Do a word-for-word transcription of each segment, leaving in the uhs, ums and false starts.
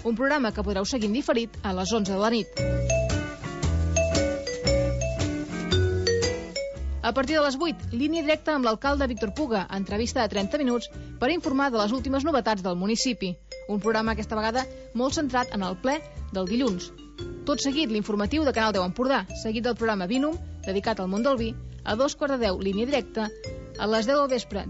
un programa que podreu seguir en diferit a les onze de la nit. A partir de les vuit, línia directa amb l'alcalde Víctor Puga, entrevista de trenta minuts per informar de les últimes novetats del municipi. Un programa aquesta vegada molt centrat en el ple del dilluns. Tot seguit, l'informatiu de Canal deu Empordà, seguit del programa Vinum, dedicat al món del vi, a dos quarts de deu, línia directa, a les deu del vespre...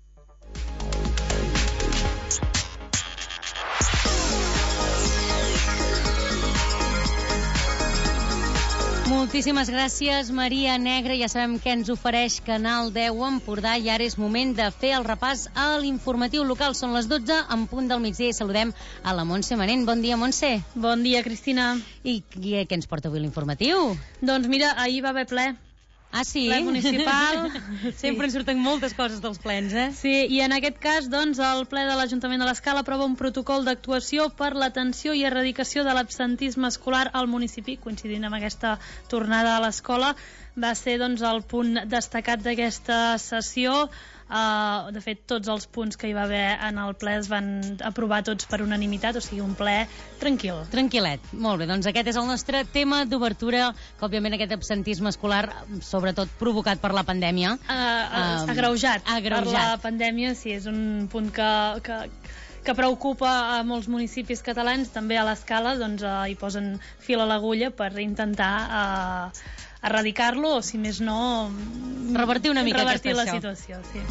Moltíssimes gràcies, Maria Negra. Ja sabem què ens ofereix Canal deu Empordà i ara és moment de fer el repàs a l'informatiu local. Són les dotze, en punt del migdia, i saludem a la Montse Manent. Bon dia, Montse. Bon dia, Cristina. I què ens porta avui l'informatiu? Doncs mira, ahir va haver ple. Ah, sí? Ple municipal. Sempre ens surten moltes coses dels plens, eh? Sí, i en aquest cas, doncs, el ple de l'Ajuntament de l'Escala aprova un protocol d'actuació per l'atenció i erradicació de l'absentisme escolar al municipi, coincidint amb aquesta tornada a l'escola. Va ser, doncs, el punt destacat d'aquesta sessió. Uh, de fet, tots els punts que hi va haver en el ple es van aprovar tots per unanimitat, o sigui, un ple tranquil. Tranquil·let. Molt bé, doncs aquest és el nostre tema d'obertura, que òbviament aquest absentisme escolar, sobretot provocat per la pandèmia. Uh, uh, agreujat, agreujat per la pandèmia, sí, és un punt que... que que preocupa a molts municipis catalans, també a l'Escala, doncs uh, hi posen fil a l'agulla per intentar uh, erradicar-lo, o si més no... revertir una mica revertir aquesta la situació, sí.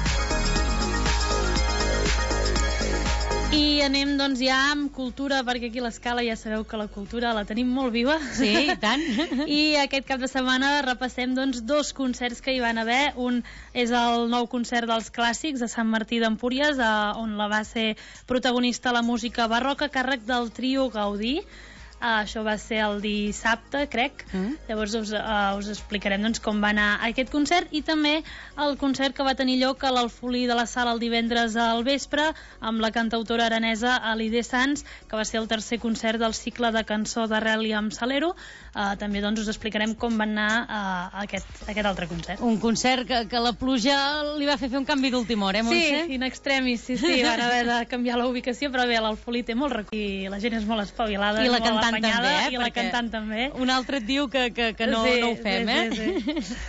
I anem, doncs, ja amb cultura, perquè aquí a l'Escala ja sabeu que la cultura la tenim molt viva. Sí, i tant. I aquest cap de setmana repassem, doncs, dos concerts que hi van haver. Un és el nou concert dels clàssics a Sant Martí d'Empúries, on la va ser protagonista la música barroca, càrrec del trio Gaudí. Uh, això va ser el dissabte, crec. Mm. Llavors us, uh, us explicarem, doncs, com va anar aquest concert, i també el concert que va tenir lloc a l'Alfolí de la Sala el divendres al vespre amb la cantautora aranesa Alide Sans, que va ser el tercer concert del cicle de cançó d'arrel i amb salero. Uh, també, doncs, us explicarem com va anar uh, aquest, aquest altre concert. Un concert que, que la pluja li va fer fer un canvi d'última hora, eh, Montse? Sí, in extremis, sí, sí, van haver de canviar la ubicació, però bé, l'Alfolí té molt recull i la gent és molt espavilada, i la molt cantant apanyada, també, eh? I la cantant també. Un altre et diu que, que, que no, sí, no ho fem, sí, eh? Sí, sí.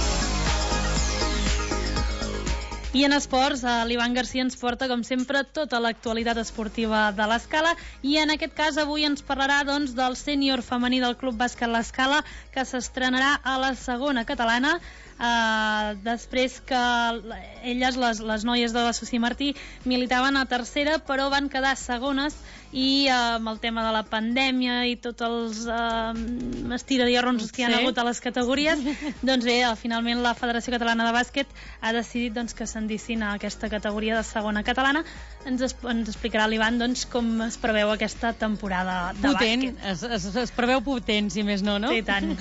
I en esports, l'Ivan Garcia ens porta, com sempre, tota l'actualitat esportiva de l'Escala, i en aquest cas avui ens parlarà, doncs, del sènior femení del Club Bàsquet l'Escala, que s'estrenarà a la segona catalana, Uh, després que elles, les, les noies de la Susi Martí, militaven a tercera, però van quedar segones, i uh, amb el tema de la pandèmia i tots els uh, estiradirrons que hi ha sí. hagut a les categories, doncs bé, finalment la Federació Catalana de Bàsquet ha decidit, doncs, que s'endicin a aquesta categoria de segona catalana. Ens, es, ens explicarà l'Ivan, doncs, com es preveu aquesta temporada de potent, bàsquet. Es, es, es preveu potent, si més no, no? Sí, tant.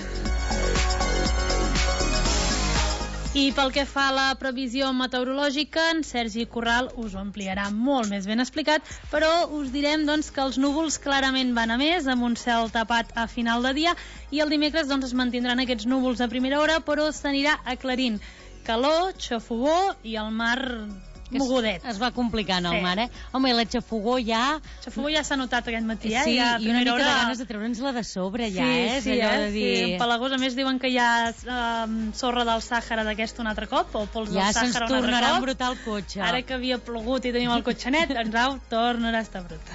I pel que fa a la previsió meteorològica, en Sergi Corral us ho ampliarà molt més ben explicat, però us direm, doncs, que els núvols clarament van a més, amb un cel tapat a final de dia, i el dimecres, doncs, es mantindran aquests núvols a primera hora, però s'anirà aclarint. Calor, xafogó i el mar mogudet. Es va complicant el sí. mar, eh? Home, i la xafogó ja... Xafogó ja s'ha notat aquest matí, eh? Sí, ja i una mica hora... de ganes de treure'ns-la de sobre, ja, sí, eh? És sí, allò eh? de dir... Sí, en Palagós, a més, diuen que hi ha um, sorra del Sàhara d'aquest un altre cop, o pols ja del Sàhara un altre cop. Ja se'ns tornarà a embrutar el cotxe. Ara que havia plogut i tenim el cotxe net, doncs au, tornarà a estar brut.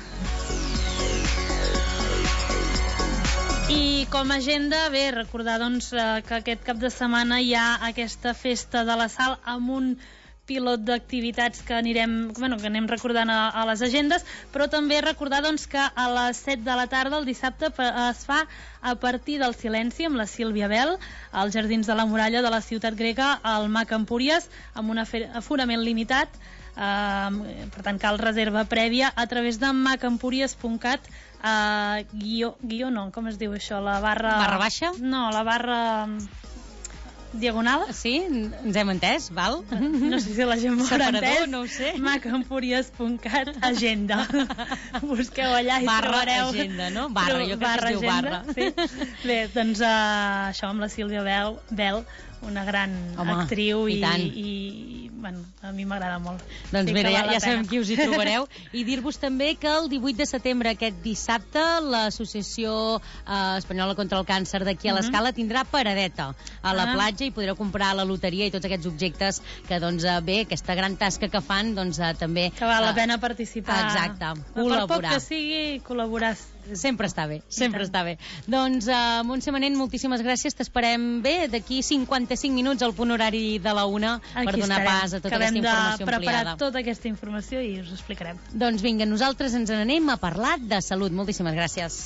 I com a agenda, bé, recordar, doncs, que aquest cap de setmana hi ha aquesta festa de la Sal amb un pilot d'activitats que anirem, bueno, que anem recordant a, a les agendes, però també recordar, doncs, que a les set de la tarda el dissabte es fa a partir del silenci amb la Sílvia Bel als Jardins de la Muralla de la ciutat grega al Mac Empúries, amb un aforament limitat. Uh, per tant, cal reserva prèvia a través de mac empúries punt cat, uh, guió, guió no, com es diu això? La barra... Barra baixa? No, la barra... diagonal? Sí, ens hem entès, val? No sé si la gent m'ho haurà entès. No ho sé. mac empúries punt cat, agenda. Busqueu allà i barra trobareu... agenda, no? Barra, jo crec barra que es diu agenda, barra. sí. Bé, doncs uh, això amb la Sílvia Bel, Bel una gran Home, actriu i, i, i, i bueno, a mi m'agrada molt. Doncs sí mira, ja, ja sabem pena. qui us hi trobareu. I dir-vos també que el divuit de setembre, aquest dissabte, l'Associació eh, Espanyola contra el Càncer d'aquí a l'Escala tindrà paradeta a la Ah. platja i podreu comprar la loteria i tots aquests objectes que, doncs, eh, bé, aquesta gran tasca que fan, doncs, eh, també... Que val la eh, pena participar. Exacte, Per poc col·laborar. que sigui, col·laborar. Sempre està bé, sempre està bé. Doncs, uh, Montse Manent, moltíssimes gràcies. T'esperem bé d'aquí cinquanta-cinc minuts al punt horari de la una Aquí per donar estarem. pas a tota Acabem aquesta informació de preparar ampliada. tota aquesta informació i us ho explicarem. Doncs vinga, nosaltres ens n'anem a parlar de salut. Moltíssimes gràcies.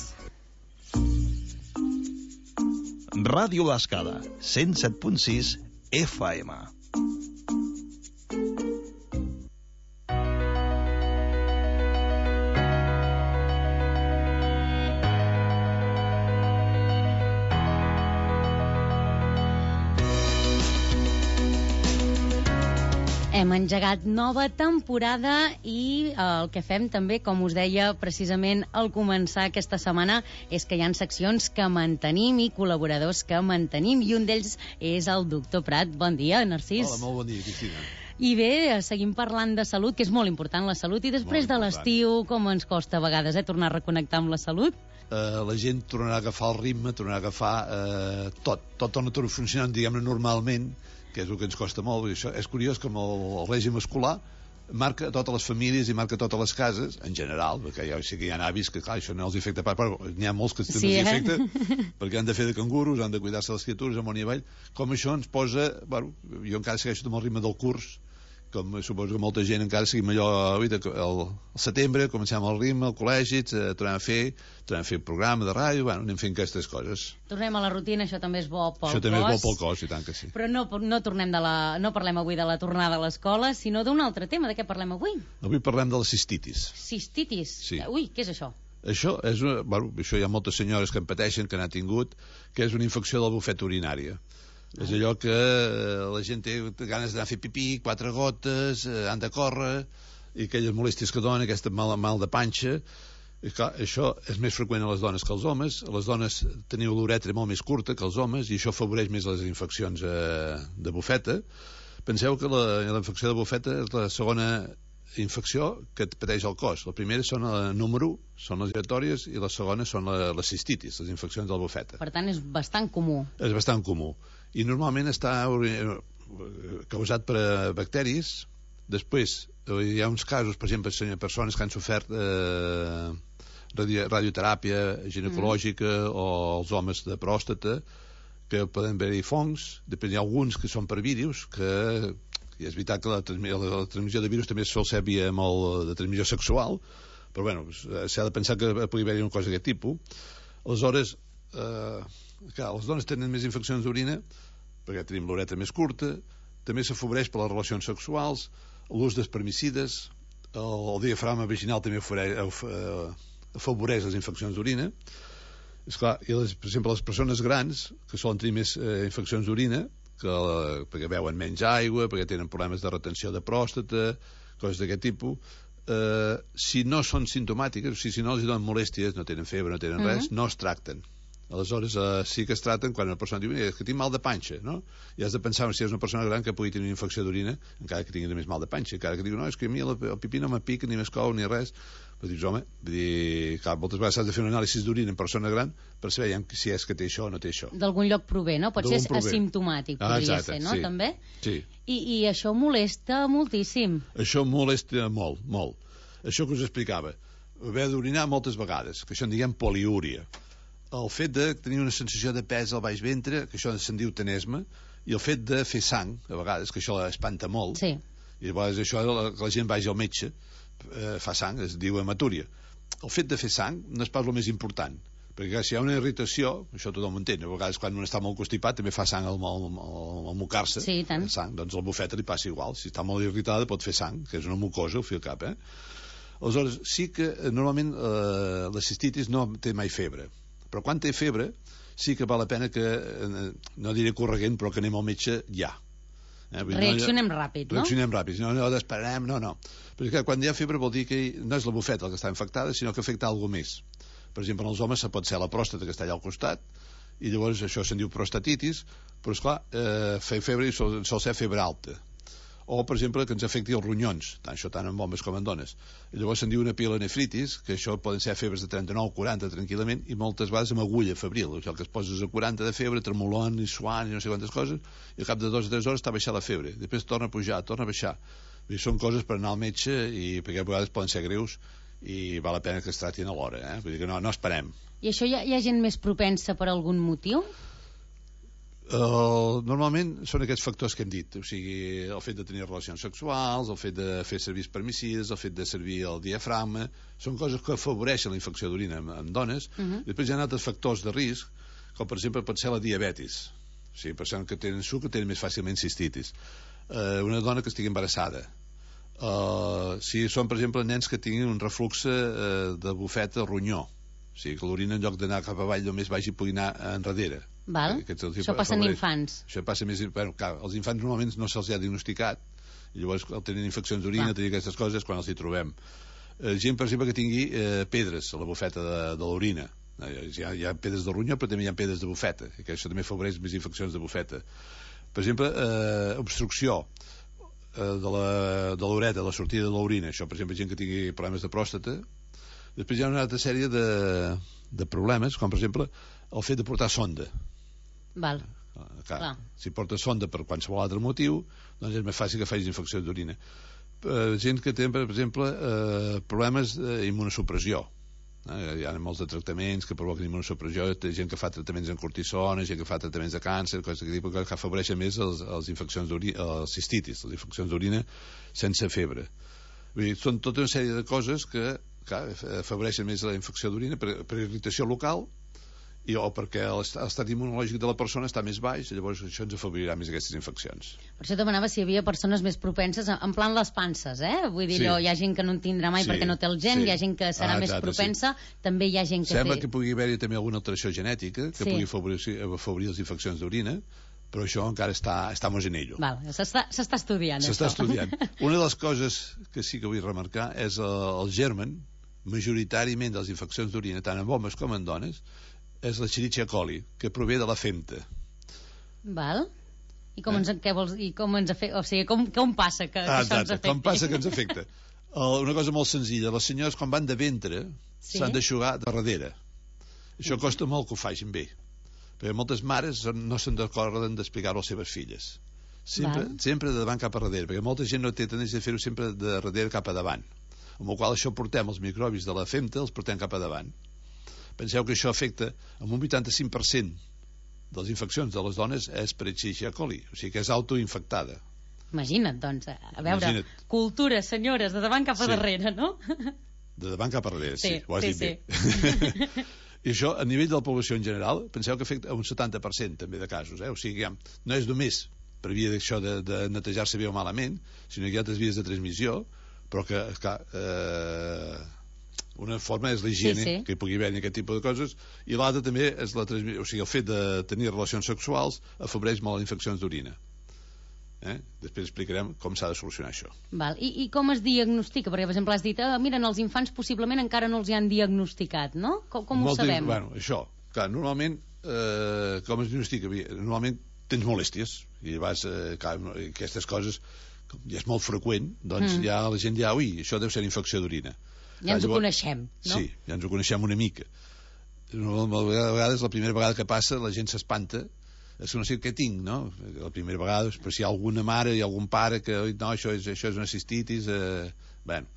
Ràdio L'Escala, cent set punt sis F M. Hem engegat nova temporada i eh, el que fem també, com us deia precisament al començar aquesta setmana, és que hi ha seccions que mantenim i col·laboradors que mantenim, i un d'ells és el doctor Prat. Bon dia, Narcís. Hola, molt bon dia, Cristina. I bé, seguim parlant de salut, que és molt important la salut, i després Molt de important. l'estiu, com ens costa a vegades, eh, tornar a reconnectar amb la salut? Uh, la gent tornarà a agafar el ritme, tornarà a agafar uh, tot, tot torna a funcionar, diguem-ne, normalment, que és el que ens costa molt. I això és curiós com el, el règim escolar marca totes les famílies i marca totes les cases, en general, perquè ja sé que hi ha avis que, clar, això no els afecta pas, però n'hi ha molts que sí, Sí, els eh? afecta, perquè han de fer de canguros, han de cuidar-se de les criatures amunt i avall. Com això ens posa... Bueno, jo encara segueixo amb el ritme del curs, com suposo que molta gent encara seguim allò, el, el setembre, comencem el ritme, al col·legi, eh, tornem a fer, tornem a fer programa de ràdio, bueno, anem fent aquestes coses. Tornem a la rutina, això també és bo pel cos. Això també és bo pel cos, i tant que sí. Però no, no, tornem de la, no parlem avui de la tornada a l'escola, sinó d'un altre tema. De què parlem avui? Avui parlem de la cistitis. Cistitis. Sí. Ui, què és això? Això és una, bueno, això hi ha moltes senyores que en pateixen, que n'han tingut, que és una infecció de la bufeta urinària. Ah. És allò que eh, la gent té ganes d'anar a fer pipí, quatre gotes, eh, han de córrer, i aquelles molèsties que donen, aquesta mal, mal de panxa. I clar, això és més freqüent a les dones que als homes. Les dones teniu l'uretra molt més curta que els homes, i això afavoreix més les infeccions eh, de bufeta. Penseu que la, la infecció de bufeta és la segona infecció que et pateix el cos. La primera són el número u, són les giratòries, i la segona són la, la cistitis, les infeccions de la bufeta. Per tant, és bastant comú. És bastant comú. I normalment està causat per bacteris. Després, hi ha uns casos, per exemple, persones que han sofert eh, radio, radioteràpia ginecològica, mm. o els homes de pròstata, que poden haver-hi fongs. Després hi ha alguns que són per virus, que i és veritat que la, la, la transmissió de virus també sol ser via molt de transmissió sexual, però bueno, s'ha de pensar que pugui haver-hi una cosa d'aquest tipus. Aleshores, eh, clar, les dones tenen més infeccions d'orina perquè tenim l'uretra més curta, també s'afavoreix per les relacions sexuals, l'ús d'espermicides, el, el diafragma vaginal també afavoreix, afavoreix les infeccions d'orina. Esclar, i les, per exemple, les persones grans, que solen tenir més eh, infeccions d'orina, que, eh, perquè beuen menys aigua, perquè tenen problemes de retenció de pròstata, coses d'aquest tipus, eh, si no són simptomàtiques, o sigui, si no els donen molèsties, no tenen febre, no tenen res, mm-hmm. no es tracten. Aleshores, eh, sí que es traten quan una persona diu que tinc mal de panxa, no? I has de pensar si és una persona gran que pugui tenir una infecció d'orina, encara que tingui més mal de panxa, encara que digui, no, és que a mi el, el pipí no me pica, ni m'escou, ni res. Però dius, home, dir, clar, moltes vegades has de fer un anàlisi d'orina en persona gran per saber si és que té això o no té això. D'algun lloc prové, no? Pot ser asimptomàtic, podria ah, exacte, ser, no? Sí. També? Sí. I, I això molesta moltíssim. Això molesta molt, molt. Això que us explicava, haver d'orinar moltes vegades, que això en diguem poliúria. El fet de tenir una sensació de pes al baix ventre, que això se'n diu tenesme, i el fet de fer sang, a vegades, que això espanta molt, sí. I a vegades això, que la gent vagi al metge, eh, fa sang, es diu hematúria. El fet de fer sang no és pas el més important, perquè si hi ha una irritació, això tothom ho entén, a vegades quan un està molt constipat també fa sang al, al, al, al mocar-se, sí, tant. sang, doncs al bufeta li passa igual, si està molt irritada pot fer sang, que és una mucosa al fi al cap, eh? Aleshores, sí que eh, normalment eh, la cistitis no té mai febre, però quan té febre sí que val la pena que, eh, no diré corregent, però que anem al metge ja. Eh? Reaccionem no, ràpid, no? Reaccionem ràpid, no, no esperem, no, no. Perquè quan hi ha febre vol dir que no és la bufeta el que està infectada, sinó que afecta alguna més. Per exemple, en els homes pot ser la pròstata que està allà al costat, i llavors això se'n diu prostatitis, però esclar, eh, fer febre sol, sol ser febre alta. o, per exemple, que ens afecti els ronyons, tant això tant en homes com en dones. Llavors se'n diu una pielonefritis, que això poden ser febres de trenta-nou a quaranta tranquil·lament, i moltes vegades amb agulla febril, o sigui, el que es poses a quaranta de febre, tremolant i suant i no sé quantes coses, i al cap de dues o tres hores està baixant la febre, després torna a pujar, torna a baixar. I són coses per anar al metge, i perquè a vegades poden ser greus, i val la pena que es tractin a l'hora, eh? Vull dir que no, no esperem. I això hi ha, hi ha gent més propensa per algun motiu? Uh, normalment són aquests factors que hem dit, o sigui, el fet de tenir relacions sexuals, el fet de fer servir espermicides, el fet de servir el diafragma, són coses que afavoreixen la infecció d'orina en, en dones. Uh-huh. Després hi ha altres factors de risc, com per exemple pot ser la diabetis, o sigui, persones que tenen sucre tenen més fàcilment cistitis, uh, una dona que estigui embarassada, uh, si són per exemple nens que tinguin un reflux uh, de bufeta ronyó, o sigui, que l'orina en lloc d'anar cap avall només vagi pugui anar enrere. Val. Això passa en infants. Això passa més... Bueno, clar, els infants normalment no se'ls ha diagnosticat, i llavors tenen infeccions d'orina, tenen aquestes coses, quan els hi trobem. Eh, gent, per exemple, que tingui eh, pedres a la bufeta de, de l'orina. Eh, hi, ha, hi ha pedres de ronyó, però també hi ha pedres de bufeta, i que això també afavoreix més infeccions de bufeta. Per exemple, eh, obstrucció eh, de l'ureta, de la sortida de l'orina. Això, per exemple, gent que tingui problemes de pròstata. Després hi ha una altra sèrie de, de problemes, com per exemple el fet de portar sonda. Val. Clar, Clar. Si porta sonda per qualsevol altre motiu, doncs és més fàcil que facis infecció d'orina. Eh, gent que té, per exemple, eh, problemes d'immunosupressió. Eh, hi ha molts de tractaments que provoquen immunosupressió, gent que fa tractaments en cortisona, gent que fa tractaments de càncer, coses que, que afavoreixen més els, els infeccions d'orina, els cistitis, les infeccions d'orina sense febre. Vull dir, són tota una sèrie de coses que, clar, afavoreixen més la infecció d'orina per, per irritació local, i o perquè l'estat immunològic de la persona està més baix, llavors això ens afavorirà més aquestes infeccions. Per això demanava si hi havia persones més propenses, en plan les panses, eh? Vull dir, sí. Allò, hi ha gent que no en tindrà mai sí. perquè no té el gen, sí. hi ha gent que serà ah, més exacte, propensa, sí. també hi ha gent que Sembla té... que pugui haver-hi també alguna alteració genètica que sí. pugui afavorir, afavorir les infeccions d'orina, però això encara està, estamos en ello. Val, s'està estudiant. S'està estudiant. Una de les coses que sí que vull remarcar és el, el germen, majoritàriament de les infeccions d'orina, tant en homes com en dones, és la Escherichia coli, que prové de la femta. Val. I com, eh? ens, què vols, i com ens afecta? O sigui, com, com passa que, ah, que això ens afecta? Com passa que ens afecta? Uh, una cosa molt senzilla. Les senyores, quan van de ventre, s'han sí? d'aixugar de darrere. Això mm. costa molt que ho facin bé. Perquè moltes mares no se'n recorden d'explicar-ho a les seves filles. Sempre, sempre de davant cap a darrere, perquè molta gent no té tendència a fer-ho sempre de darrere cap a davant. Amb el qual això portem els microbis de la femta, els portem cap a davant. Penseu que això afecta amb un vuitanta-cinc per cent de les infeccions de les dones és per Escherichia coli, o sigui que és autoinfectada. Imagina't, doncs, a veure, Imagina't. Cultura, senyores, de davant cap a sí. darrere, no? De davant cap a darrere, sí, sí ho has sí, dit sí. bé. I això, a nivell de la població en general, penseu que afecta un setanta per cent també de casos, eh? O sigui que no és només per via d'això de, de netejar-se bé o malament, sinó que hi ha altres vies de transmissió, però que, clar, eh, una forma és l'higiene, sí, sí. que hi pugui haver aquest tipus de coses, i l'altra també és la transmissió, o sigui, el fet de tenir relacions sexuals afavoreix molt les infeccions d'orina. Eh? Després explicarem com s'ha de solucionar això. Val. I, I com es diagnostica? Perquè, per exemple, has dit, ah, mira, els infants possiblement encara no els hi han diagnosticat, no? Com, com ho sabem? Bueno, això, clar, normalment, eh, com es diagnostica? Normalment tens molèsties, i vas, eh, clar, aquestes coses, ja és molt freqüent, doncs mm. ja la gent ja, ui, això deu ser infecció d'orina. Ja ens ho coneixem, no? Sí, ja ens ho coneixem una mica. A vegades, la primera vegada que passa, la gent s'espanta, és que no sé què tinc, no? La primera vegada, però si hi ha alguna mare i algun pare que, no, això és, això és una cistitis, eh... bueno,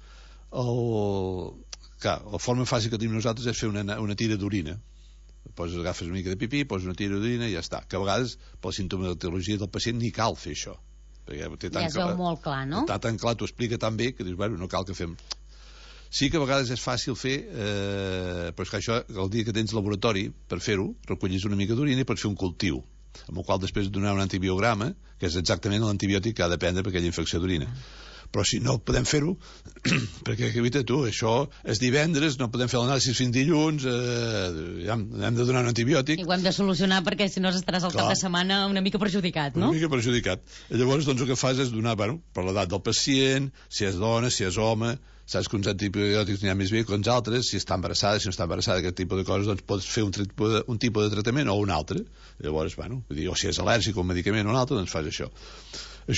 el... clar, la forma fàcil que tenim nosaltres és fer una, una tira d'orina. Poses, agafes una mica de pipí, poses una tira d'orina i ja està. Que a vegades, per la sintomatologia del pacient, ni cal fer això. Perquè té tan ja es veu molt clar, no? Està tan clar, t'ho explica tan bé, que dius, bueno, no cal que fem... Sí que a vegades és fàcil fer, eh, però és que això, el dia que tens laboratori per fer-ho, recollis una mica d'orina i pots fer un cultiu, amb el qual després donar un antibiograma, que és exactament l'antibiòtic que ha de prendre per aquella infecció d'orina. Però si no podem fer-ho, perquè, evita tu, això és divendres, no podem fer l'anàlisi fins dilluns, eh, hem, hem de donar un antibiòtic. I ho hem de solucionar perquè si no estaràs al Clar. cap de setmana una mica perjudicat, no? Una mica perjudicat. I llavors, doncs, el que fas és donar, bueno, per l'edat del pacient, si és dona, si és home, saps que uns antibiòtics n'hi ha més bé que uns altres, si està embarassada, si no està embarassada, aquest tipus de coses, doncs pots fer un, de, un tipus de tractament o un altre. Llavors, bueno, vull dir, o si és al·lèrgic o un medicament o un altre, doncs fas això. Això,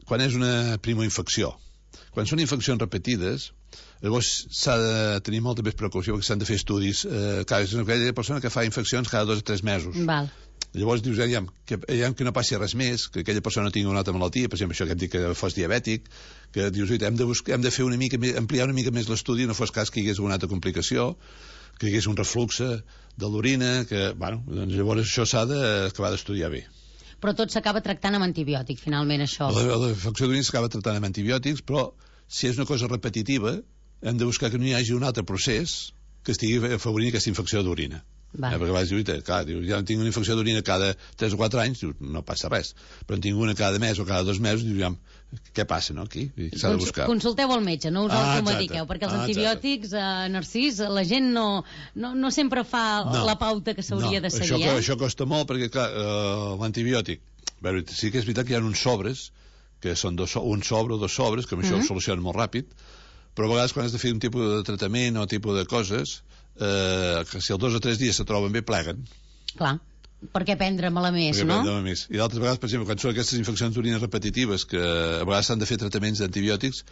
quan és una primoinfecció. Quan són infeccions repetides, llavors s'ha de tenir molta més precaució perquè s'han de fer estudis. Eh, clar, és aquella persona que fa infeccions cada dos o tres mesos. Val. Llavors dius, aviam, que, aviam, que no passi res més, que aquella persona no tingui una altra malaltia, per exemple, això que hem dit que fos diabètic, que dius, hem de, buscar, hem de fer una mica més, ampliar una mica més l'estudi, no fos cas que hi hagués una altra complicació, que hi hagués un reflux de l'orina, que, bueno, doncs llavors això s'ha d'acabar d'estudiar bé. Però tot s'acaba tractant amb antibiòtic, finalment, això. La, la infecció d'orina s'acaba tractant amb antibiòtics, però si és una cosa repetitiva, hem de buscar que no hi hagi un altre procés que estigui afavorint aquesta infecció d'orina. Eh, perquè a vegades diu, clar, diu, ja tinc una infecció d'orina cada tres o quatre anys, diu, no passa res. Però en tinc una cada mes o cada dos mesos, diu, ja, què passa, no, aquí? S'ha de buscar. Consulteu el metge, no us ah, automediqueu, perquè els ah, antibiòtics, eh, Narcís, la gent no, no, no sempre fa no, la pauta que s'hauria no, de seguir. Això, eh? això costa molt, perquè, clar, uh, l'antibiòtic, veure, sí que és veritat que hi ha uns sobres, que són dos, un sobre o dos sobres, que amb això mm -hmm. ho solucionen molt ràpid, però a vegades quan has de fer un tipus de tractament o tipus de coses, eh, que si els dos o tres dies se troben bé, pleguen. Clar, perquè prendre mal a més, perquè no? Prendre mal a més. I d'altres vegades, per exemple, quan són aquestes infeccions d'orina repetitives, que a vegades s'han de fer tractaments d'antibiòtics,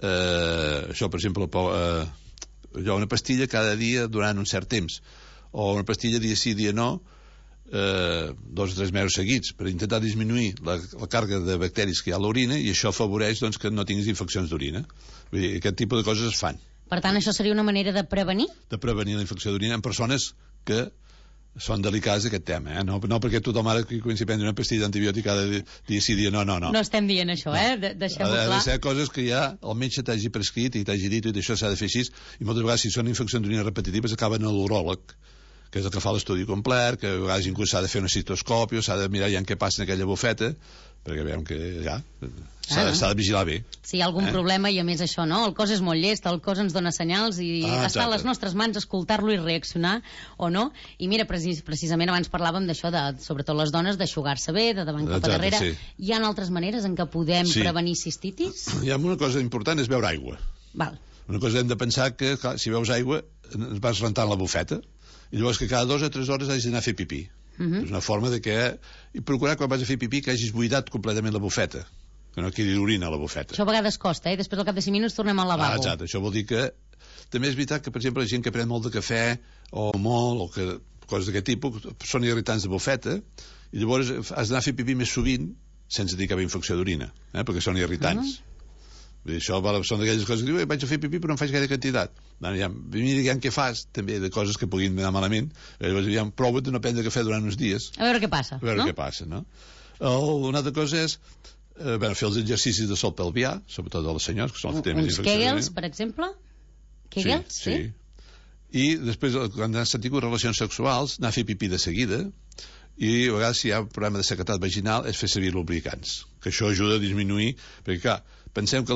eh, això, per exemple, eh, hi ha una pastilla cada dia durant un cert temps, o una pastilla dia sí, dia no, eh, dos o tres mesos seguits, per intentar disminuir la, la càrrega de bacteris que hi ha a l'orina, i això afavoreix doncs, que no tinguis infeccions d'orina. Vull dir, aquest tipus de coses es fan. Per tant, això seria una manera de prevenir? De prevenir la infecció d'orina en persones que són delicades d'aquest tema, eh? No, no perquè tothom ara que comenci a prendre una pastilla d'antibiòtic cada dia sí, dia no, no, no. No estem dient això, no. eh? De Deixem-ho clar. Ha de ser coses que ja el metge t'hagi prescrit i t'hagi dit i això s'ha de fer així, i moltes vegades si són infeccions d'orina repetitives acaben a l'uròleg, que és el que fa l'estudi complet, que a vegades inclús s'ha de fer un citoscopi, s'ha de mirar ja què passa en aquella bufeta, perquè veiem que ja s'ha ah. de vigilar bé. Si hi ha algun eh? problema, i a més això, no? El cos és molt llest, el cos ens dona senyals i ah, està a les nostres mans escoltar-lo i reaccionar o no. I mira, precis, precisament abans parlàvem d'això, de, sobretot les dones, d'aixugar-se bé, de davant cap a darrere. Sí. Hi ha altres maneres en què podem sí. prevenir cistitis? Hi ha una cosa important, és beure aigua. Val. Una cosa hem de pensar que, clar, si beus aigua, es vas rentant la bufeta, i llavors que cada dues o tres hores hagis d'anar a fer pipí. Uh -huh. És una forma de que... I procurar quan vas a fer pipí que hagis buidat completament la bufeta, que no quedi orina a la bufeta. Això a vegades costa, eh? Després al cap de cinc minuts tornem al lavabo. Ah, exacte. Això vol dir que... També és veritat que, per exemple, la gent que pren molt de cafè o molt, o que coses d'aquest tipus, són irritants de bufeta, i llavors has d'anar a fer pipí més sovint sense dir que hi ha infecció d'orina, eh? Perquè són irritants. Uh -huh. Vull dir, això són d'aquelles coses que diu, vaig a fer pipí però no em faig gaire quantitat. Bueno, ja, mira ja què fas, també, de coses que puguin anar malament. Llavors, ja, prova de no prendre cafè durant uns dies. A veure què passa, A veure no? què passa, no? El, una altra cosa és eh, bueno, fer els exercicis de sol pelvià, sobretot dels senyors, que són els que tenen uns Kegels, per exemple? Kegels, sí? Sí. sí. I després, quan has tingut relacions sexuals, anar a fer pipí de seguida, i a vegades si hi ha un problema de sequedat vaginal és fer servir lubricants, que això ajuda a disminuir, perquè clar, pensem que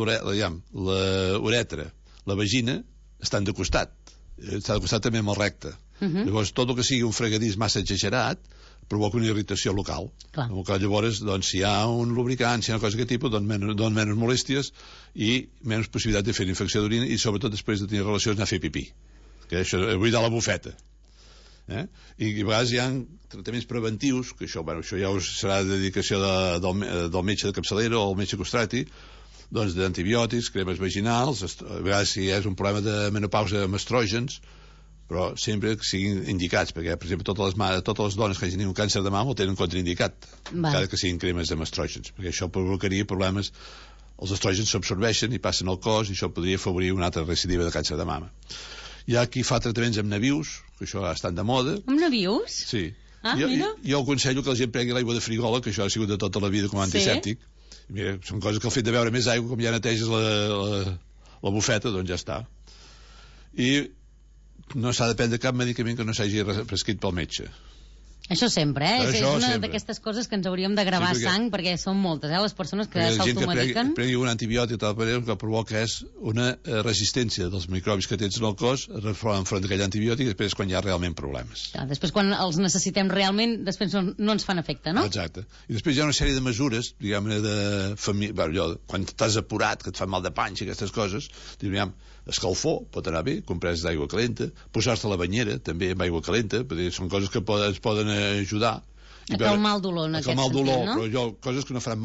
l'uretra, la vagina, estan de costat, està de costat també amb el recte. Uh -huh. Llavors, tot el que sigui un fregadís massa exagerat provoca una irritació local. Clar. Llavors, doncs, si hi ha un lubricant, si hi ha una cosa d'aquest tipus, doncs menys, doncs menys molèsties i menys possibilitat de fer infecció d'orina, i sobretot després de tenir relacions anar a fer pipí, que això és buidar la bufeta. Eh? I, i a vegades hi ha tractaments preventius, que això, bueno, això ja us serà de dedicació de, del, del metge de capçalera o el metge costrati, doncs d'antibiòtics, cremes vaginals, a vegades si és un problema de menopausa amb estrògens, però sempre que siguin indicats, perquè, per exemple, totes les, totes les dones que hagin un càncer de mama ho tenen contraindicat, encara que siguin cremes amb estrògens, perquè això provocaria problemes, els estrògens s'absorbeixen i passen al cos, i això podria afavorir una altra recidiva de càncer de mama. Hi ha qui fa tractaments amb nabius, que això estan de moda. Amb nabius? Sí. Ah, jo, mira. Jo aconsello que la gent prengui l'aigua de frigola, que això ha sigut de tota la vida com a antisèptic. Sí. Mira, són coses que el fet de beure més aigua, com ja neteges la, la, la bufeta, doncs ja està. I no s'ha de prendre cap medicament que no s'hagi prescrit pel metge. Això sempre, eh? Això és una sempre. d'aquestes coses que ens hauríem de gravar sí, perquè, sang, perquè són moltes, eh? Les persones que s'automediquen. La gent que prengui un antibiòtic tal, el que provoca és una resistència dels microbis que tens en el cos enfront d'aquell antibiòtic, i després quan hi ha realment problemes. Ja, després quan els necessitem realment, després no, no ens fan efecte, no? Exacte. I després hi ha una sèrie de mesures, diguem-ne, de família... Bueno, jo, quan t'has apurat, que et fan mal de panxa, aquestes coses, diguem, escalfor, pot anar bé, compreses d'aigua calenta, posar-te a la banyera, també amb aigua calenta, perquè són coses que poden, ens poden ajudar. A calmar el dolor, en a aquest calmar el dolor, sentit, no? però jo, coses que no faran mal.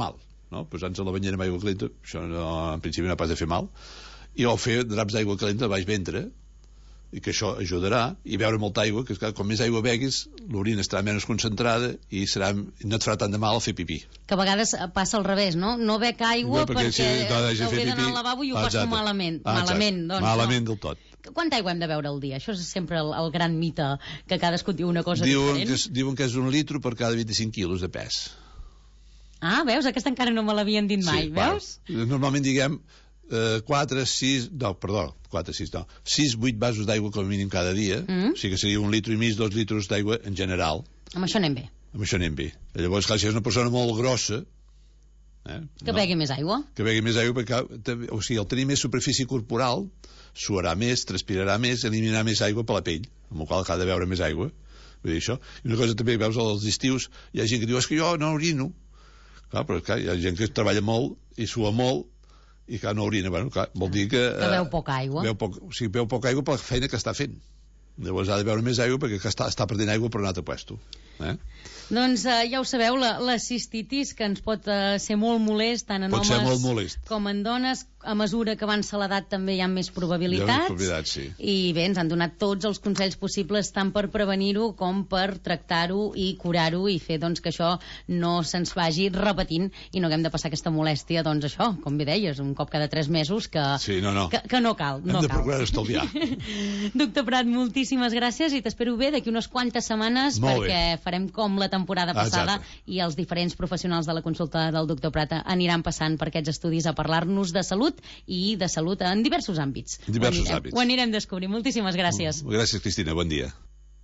no? Posant-se a la banyera amb aigua calenta, això no, en principi no ha pas de fer mal, i o fer draps d'aigua calenta a baix ventre, i que això ajudarà, i beure molta aigua, que com més aigua beguis, l'orina estarà menys concentrada i serà, no et farà tant de mal al fer pipí. Que a vegades passa al revés, no? No bec aigua no, perquè, perquè si hauré d'anar al lavabo i ho passo malament. Ah, malament, doncs, malament no. del tot. Quanta aigua hem de beure al dia? Això és sempre el, el gran mite, que cadascú diu una cosa diuen diferent. Que és, diuen que és un litro per cada vint-i-cinc quilos de pes. Ah, veus? Aquesta encara no me l'havien dit mai, sí, veus? Bueno, normalment diguem quatre, sis, no, perdó, quatre, sis, no, sis, vuit vasos d'aigua com a mínim cada dia, mm. o sigui que seria un litro i mig, dos litres d'aigua en general. Amb això anem bé. Amb això anem bé. Llavors, clar, si és una persona molt grossa... Eh, que no, begui més aigua. Que begui més aigua, perquè, o sigui, al tenir més superfície corporal, suarà més, transpirarà més, eliminarà més aigua per la pell, amb la qual ha de beure més aigua. Vull dir això. I una cosa també, veus, als estius, hi ha gent que diu, és que jo no orino. Clar, però clar, hi ha gent que treballa molt i sua molt, i que no orina, bueno, clar, vol dir que... Que beu poca aigua. Beu poc, o sigui, beu poca aigua per la feina que està fent. Llavors ha de beure més aigua perquè està, està perdent aigua per un altre puesto. Eh? Doncs eh, ja ho sabeu, la, la cistitis, que ens pot eh, ser molt molest, tant en pot homes com en dones, a mesura que avança l'edat també hi ha més probabilitats. Hi ha més probabilitats, sí. I bé, ens han donat tots els consells possibles, tant per prevenir-ho com per tractar-ho i curar-ho i fer doncs, que això no se'ns vagi repetint i no haguem de passar aquesta molèstia, doncs això, com bé deies, un cop cada tres mesos que, sí, no, no. que, que no cal. Hem no de cal. procurar estalviar. Doctor Prat, moltíssimes gràcies i t'espero bé d'aquí unes quantes setmanes molt perquè bé. farem com la temporada passada. Exacte. I els diferents professionals de la consulta del doctor Prat aniran passant per aquests estudis a parlar-nos de salut i de salut en diversos àmbits. En diversos ho anirem, àmbits. Ho anirem descobrint. Moltíssimes gràcies. Gràcies, Cristina. Bon dia.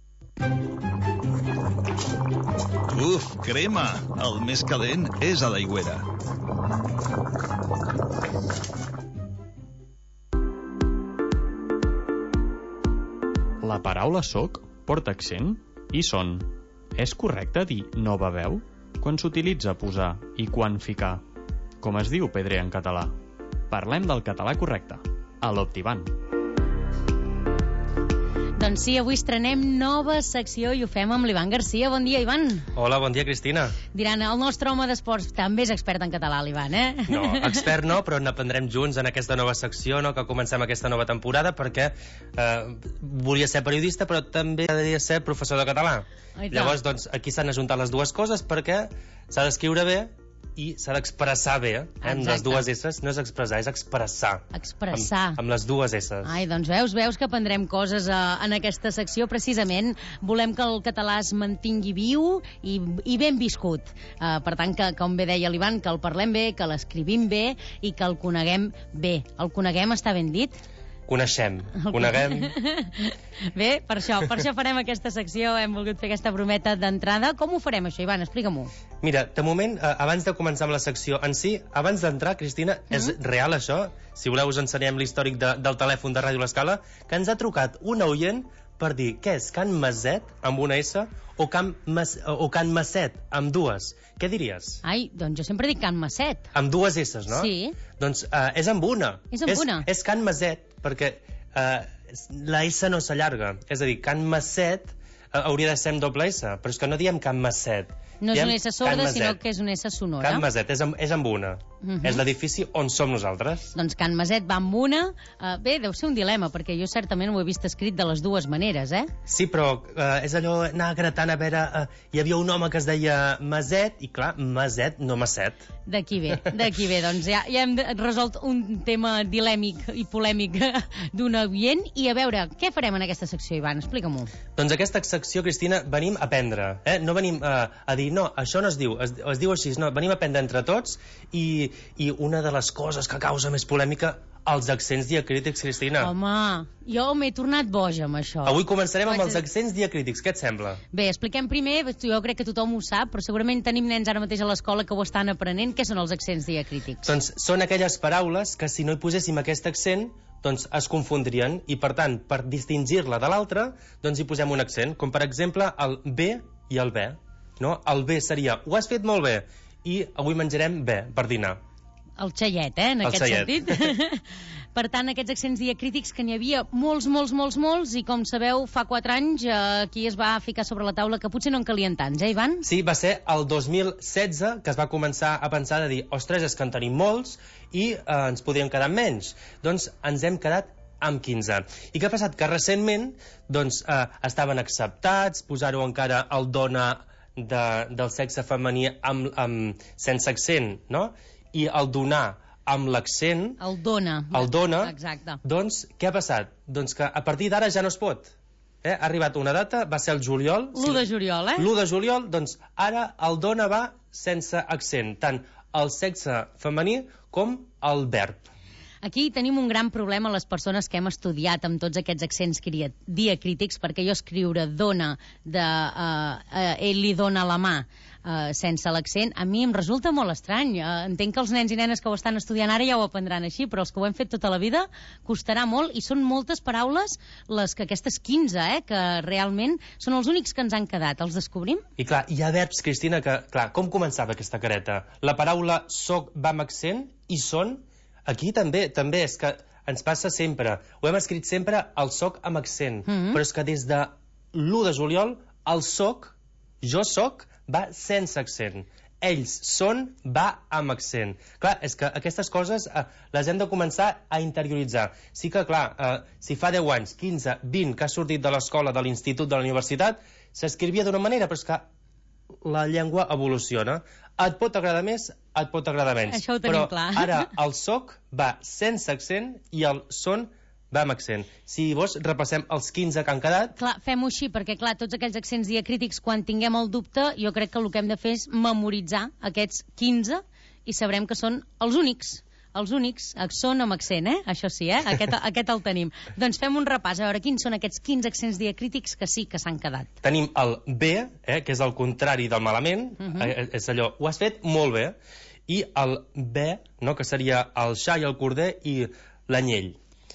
Uf, crema! El més calent és a l'Aigüera. La paraula soc porta accent i son. És correcte dir no beveu? Quan s'utilitza posar i quan ficar? Com es diu pedrer en català? Parlem del català correcte, a l'Optivan. Doncs sí, avui estrenem nova secció i ho fem amb l'Ivan Garcia. Bon dia, Ivan. Hola, bon dia, Cristina. Diran, el nostre home d'esports també és expert en català, l'Ivan, eh? No, expert no, però n'aprendrem junts en aquesta nova secció, no?, que comencem aquesta nova temporada, perquè eh, volia ser periodista, però també volia ser professor de català. Llavors, doncs, aquí s'han ajuntat les dues coses perquè s'ha d'escriure bé i s'ha d'expressar bé, eh? Amb les dues esses. No és expressar, és expressar. Expressar. Amb, amb les dues esses. Ai, doncs veus, veus que aprendrem coses eh, en aquesta secció. Precisament volem que el català es mantingui viu i, i ben viscut. Eh, per tant, que, com bé deia l'Ivan, que el parlem bé, que l'escrivim bé i que el coneguem bé. El coneguem està ben dit? Coneixem, coneguem... Bé, per això, per això farem aquesta secció, hem volgut fer aquesta brometa d'entrada. Com ho farem, això, Ivan? Explica-m'ho. Mira, de moment, eh, abans de començar amb la secció en si, abans d'entrar, Cristina, mm-hmm. és real això? Si voleu us ensenyem l'històric de, del telèfon de Ràdio L'Escala, que ens ha trucat un oient per dir què és Can Maset, amb una S, o Can, Mas, o Can Maset, amb dues. Què diries? Ai, doncs jo sempre dic Can Maset. Amb dues S, no? Sí. Doncs eh, és amb una. És amb és, una. És Can Maset, perquè eh, la S no s'allarga. És a dir, Can Maset eh, hauria de ser amb doble S, però és que no diem Can Maset. No és una S sorda, sinó que és una S sonora. Can Maset, és amb, és amb una. Uh-huh. És l'edifici on som nosaltres. Doncs Can Maset va amb una. Uh, bé, deu ser un dilema, perquè jo certament ho he vist escrit de les dues maneres, eh? Sí, però uh, és allò anar gratant a veure... Uh, hi havia un home que es deia Maset, i clar, Maset, no Maset. D'aquí ve, d'aquí ve. Doncs ja, ja hem resolt un tema dilèmic i polèmic d'un oient. I a veure, què farem en aquesta secció, Ivan? Explica-m'ho. Doncs aquesta secció, Cristina, venim a aprendre. Eh? No venim uh, a dir, no, això no es diu, es, es diu així. No, venim a aprendre entre tots i, i una de les coses que causa més polèmica, els accents diacrítics, Cristina. Home, jo m'he tornat boja amb això. Avui començarem Vaig amb els accents diacrítics. Què et sembla? Bé, expliquem primer, jo crec que tothom ho sap, però segurament tenim nens ara mateix a l'escola que ho estan aprenent. Què són els accents diacrítics? Doncs són aquelles paraules que si no hi poséssim aquest accent, doncs es confondrien, i per tant, per distingir-la de l'altra, doncs hi posem un accent, com per exemple el B i el B. No? El B seria, ho has fet molt bé, i avui menjarem bé per dinar. El xaiet, eh, en el aquest xaiet. sentit. Per tant, aquests accents diacrítics que n'hi havia molts, molts, molts, molts, i com sabeu, fa quatre anys eh, aquí es va ficar sobre la taula que potser no en calien tants, eh, Ivan? Sí, va ser el dos mil setze que es va començar a pensar de dir, ostres, és que en tenim molts i eh, ens podríem quedar amb menys. Doncs ens hem quedat amb quinze. I què ha passat? Que recentment doncs, eh, estaven acceptats, posar-ho encara el dona de, del sexe femení amb, amb, sense accent, no? I el donar amb l'accent... El dona. El dona. Exacte. Doncs, què ha passat? Doncs que a partir d'ara ja no es pot. Eh? Ha arribat una data, va ser el juliol. l'u de juliol, eh? l'u de juliol, doncs ara el dona va sense accent, tant el sexe femení com el verb. Aquí tenim un gran problema les persones que hem estudiat amb tots aquests accents diacrítics, perquè jo escriure dona de uh, uh, ell li dona la mà uh, sense l'accent, a mi em resulta molt estrany. Uh, entenc que els nens i nenes que ho estan estudiant ara ja ho aprendran així, però els que ho hem fet tota la vida costarà molt, i són moltes paraules les que aquestes quinze, eh, que realment són els únics que ens han quedat. Els descobrim? I clar, hi ha verbs, Cristina, que, clar, com començava aquesta careta? La paraula soc va amb accent i són... Aquí també, també és que ens passa sempre. Ho hem escrit sempre el soc amb accent, mm-hmm. però és que des de l'u de juliol el soc, jo soc, va sense accent. Ells són, va amb accent. Clar, és que aquestes coses eh, les hem de començar a interioritzar. Sí que, clar, eh, si fa deu anys, quinze, vint, que has sortit de l'escola, de l'institut, de la universitat, s'escrivia d'una manera, però és que la llengua evoluciona. Et pot agradar més, et pot agradar menys. Això ho tenim però clar. Ara el soc va sense accent i el son va amb accent. Si vos repassem els quinze que han quedat... Clar, fem-ho així, perquè clar, tots aquells accents diacrítics, quan tinguem el dubte, jo crec que el que hem de fer és memoritzar aquests quinze i sabrem que són els únics. Els únics, són amb accent, eh? Això sí, eh? Aquest, aquest el tenim. Doncs fem un repàs, a veure quins són aquests quinze accents diacrítics que sí que s'han quedat. Tenim el B, eh, que és el contrari del malament, uh-huh. eh, és allò, ho has fet molt bé, i el B, no, que seria el xa i el corder i l'anyell.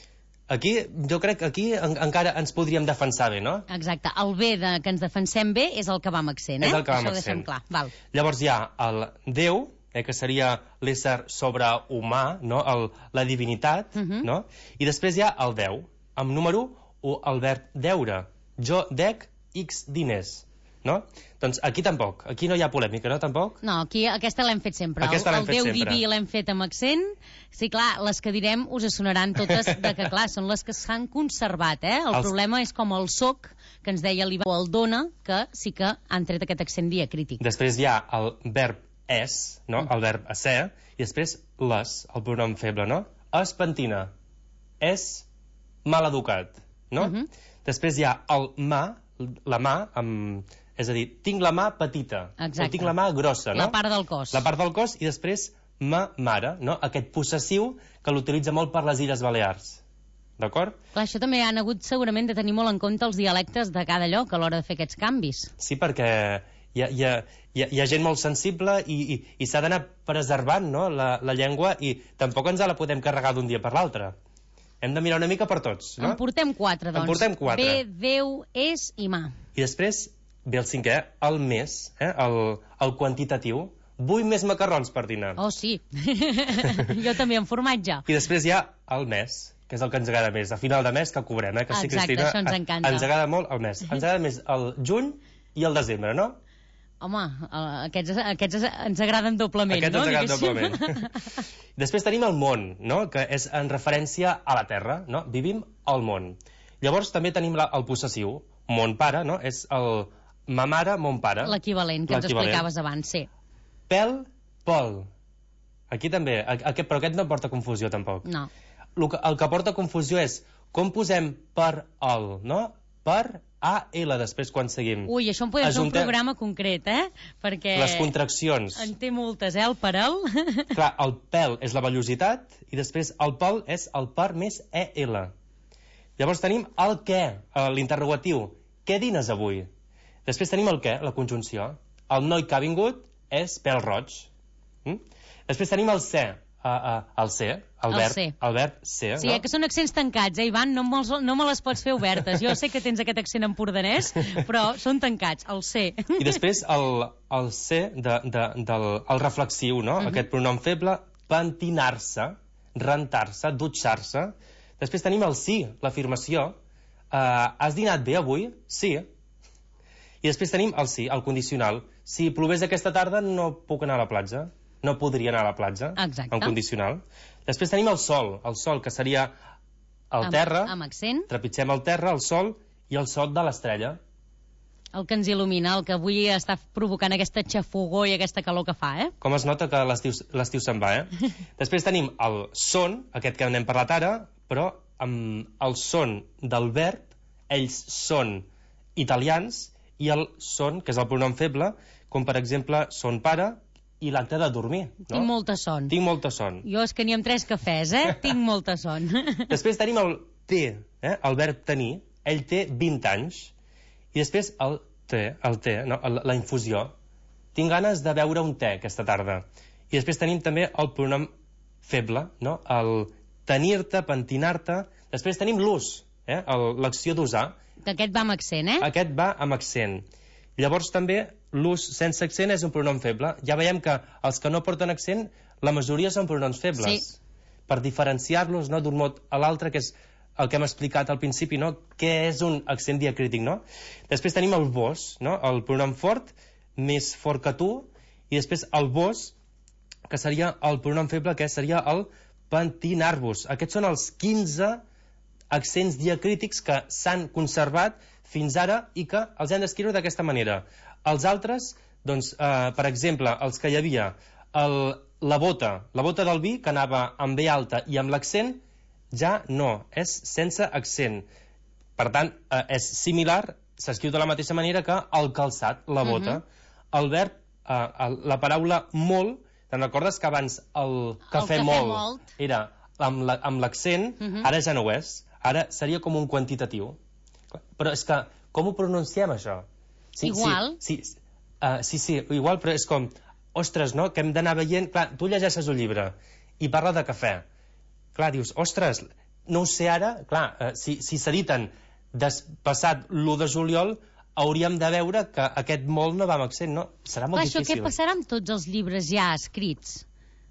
Aquí, jo crec que aquí en, encara ens podríem defensar bé, no? Exacte, el B de que ens defensem bé és el que va amb accent, eh? És el que va amb Això accent. ho deixem clar, val. Llavors hi ha el Déu, eh, que seria l'ésser sobrehumà, no? el, la divinitat, Uh-huh. no? I després hi ha el deu, amb número o el verb deure. Jo dec X diners, no? Doncs aquí tampoc, aquí no hi ha polèmica, no? Tampoc? No, aquí aquesta l'hem fet sempre. Aquesta el l'hem fet el Déu sempre. diví l'hem fet amb accent. Sí, clar, les que direm us sonaran totes de que, clar, són les que s'han conservat, eh? El Els... problema és com el soc, que ens deia l'Iva, o el dona, que sí que han tret aquest accent diacrític. Després hi ha el verb és, no? El verb a ser, i després les, el pronom feble, no? Es pentina, és maleducat, no? Uh-huh. Després hi ha el mà, la mà, amb... és a dir, tinc la mà petita, Exacte. o tinc la mà grossa, no? La part del cos. La part del cos, i després ma mare, no? Aquest possessiu que l'utilitza molt per les Illes Balears. D'acord? Clar, això també han hagut segurament de tenir molt en compte els dialectes de cada lloc a l'hora de fer aquests canvis. Sí, perquè hi ha, hi ha, hi ha, hi ha gent molt sensible i, i, i s'ha d'anar preservant, no? la, la llengua, i tampoc ens la podem carregar d'un dia per l'altre. Hem de mirar una mica per tots, no? En portem quatre, doncs. En portem quatre. Bé, Déu, és i mà. I després ve el cinquè, el més, eh? el, el quantitatiu. Vull més macarrons per dinar. Oh, sí. Jo també amb formatge. I després hi ha el mes, que és el que ens agrada més. A final de mes que cobrem, eh? Que sí, Exacte, Cristina, això ens encanta. Ens agrada molt el mes. Ens agrada més el juny i el desembre, no? Home, aquests, aquests ens agraden doblement, Aquests no? ens agraden doblement. Després tenim el món, no? Que és en referència a la Terra, no? Vivim al món. Llavors també tenim la, el possessiu, mon pare, no? És el ma mare, mon pare. L'equivalent que ens explicaves abans, sí. Pèl, pol. Aquí també, aquest, però aquest no porta confusió tampoc. No. El que, el que porta confusió és com posem per el, no? Per A, L, després quan seguim. Ui, això en podem fer un Ajuntem... programa concret, eh? Perquè... Les contraccions. En té moltes, eh? El parel. Clar, el pèl és la vellositat i després el pol és el per més E, L. Llavors tenim el què, l'interrogatiu. Què dines avui? Després tenim el què, la conjunció. El noi que ha vingut és pèl roig. Mm? Després tenim el ser, uh, uh, el ser, el, El verb, ser. el verb ser. Sí, no? eh, que són accents tancats, eh, Ivan? No, me'ls- no me les pots fer obertes. Jo sé que tens aquest accent empordanès, però són tancats, el ser. I després el, el ser de, de, del el reflexiu, no? Uh -huh. Aquest pronom feble, pentinar-se, rentar-se, dutxar-se. Després tenim el sí, l'afirmació. Uh, has dinat bé avui? Sí. I després tenim el sí, el condicional. Si plovés aquesta tarda no puc anar a la platja. No podria anar a la platja. Exacte. En condicional. Després tenim el sol, el sol, que seria el amb, terra. Amb accent. Trepitgem el terra, el sol i el sol de l'estrella. El que ens il·lumina, el que avui està provocant aquesta xafogor i aquesta calor que fa, eh? Com es nota que l'estiu se'n va, eh? Després tenim el son, aquest que n'hem parlat ara, però amb el son del verb, ells són italians, i el son, que és el pronom feble, com per exemple son pare i l'acte de dormir. No? Tinc molta son. Tinc molta son. Jo és que n'hi ha tres cafès, eh? Tinc molta son. Després tenim el té, eh? El verb tenir. Ell té vint anys. I després el té, el té, no? La infusió. Tinc ganes de beure un té aquesta tarda. I després tenim també el pronom feble, no? El tenir-te, pentinar-te. Després tenim l'ús, eh? L'acció d'usar. Que aquest va amb accent, eh? Aquest va amb accent. Llavors també l'ús sense accent és un pronom feble. Ja veiem que els que no porten accent, la majoria són pronoms febles. Sí. Per diferenciar-los, no, d'un mot a l'altre, que és el que hem explicat al principi, no? Què és un accent diacrític, no? Després tenim el vos, no? El pronom fort, més fort que tu, i després el vos, que seria el pronom feble, que seria el pentinar-vos. Aquests són els quinze accents diacrítics que s'han conservat fins ara i que els hem d'escriure d'aquesta manera. Els altres, doncs, eh, per exemple, els que hi havia, el, la bota, la bota del vi, que anava amb B alta i amb l'accent, ja no, és sense accent. Per tant, eh, és similar, s'escriu de la mateixa manera que el calçat, la bota. Uh-huh. El verb, eh, la paraula molt, te'n recordes que abans el cafè, el cafè molt, molt era amb l'accent, la, uh-huh. Ara ja no ho és. Ara seria com un quantitatiu. Però és que, com ho pronunciem, això? Sí, igual. Sí, sí, uh, sí, sí, igual, però és com, ostres, no?, que hem d'anar veient... Clar, tu llegeixes un llibre i parla de cafè. Clar, dius, ostres, no ho sé ara... Clar, uh, si si s'editen passat l'u de juliol, hauríem de veure que aquest molt no va amb accent, no? Serà molt Clar, difícil. Això què passarà amb tots els llibres ja escrits?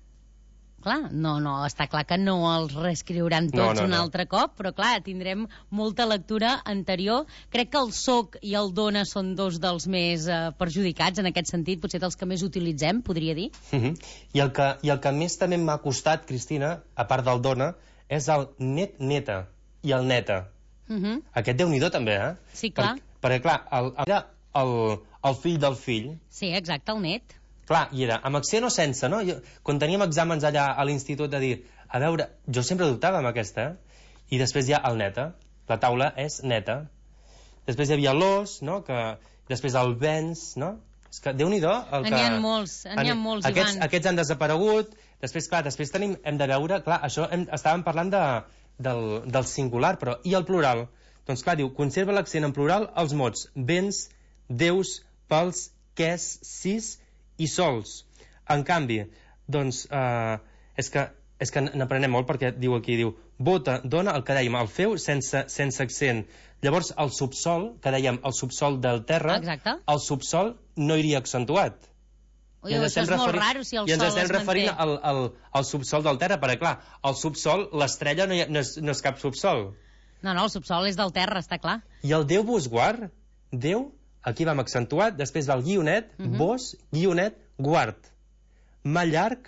Clar, no, no, està clar que no els reescriuran tots no, no, un altre no. cop, però clar, tindrem molta lectura anterior. Crec que el soc i el dona són dos dels més eh, perjudicats en aquest sentit, potser dels que més utilitzem, podria dir. Uh-huh. I, el que, I el que més també m'ha costat, Cristina, a part del dona, és el net-neta i el neta. Uh-huh. Aquest Déu-n'hi-do també, eh? Sí, clar. Per, perquè, clar, el, era el, el fill del fill. Sí, exacte, el net. Clar, i era amb accent o sense, no? Jo, quan teníem exàmens allà a l'institut de dir, a veure, jo sempre dubtava amb aquesta, eh? I després hi ha el neta, la taula és neta. Després hi havia l'os, no? Que, després el vens, no? És que Déu-n'hi-do el que... N'hi ha molts, n'hi ha molts, aquests, Ivan. Aquests han desaparegut, després, clar, després tenim, hem de veure, clar, això hem, estàvem parlant de, del, del singular, però i el plural? Doncs clar, diu, conserva l'accent en plural els mots vens, deus, pels, ques, sis i sols. En canvi, doncs, eh, és que, és que n'aprenem molt perquè diu aquí, diu, bota, dona, el que dèiem, el feu sense, sense accent. Llavors, el subsol, que dèiem, el subsol del terra, exacte. El subsol no iria accentuat. Ui, això és molt raro si el I ens sol estem es referint manté. al, al, al subsol del terra, perquè clar, el subsol, l'estrella no, no, és, no és cap subsol. No, no, el subsol és del terra, està clar. I el Déu vos guard, Déu, aquí vam accentuat, després va el guionet, uh-huh. Vos, guionet, guard. Mà llarg,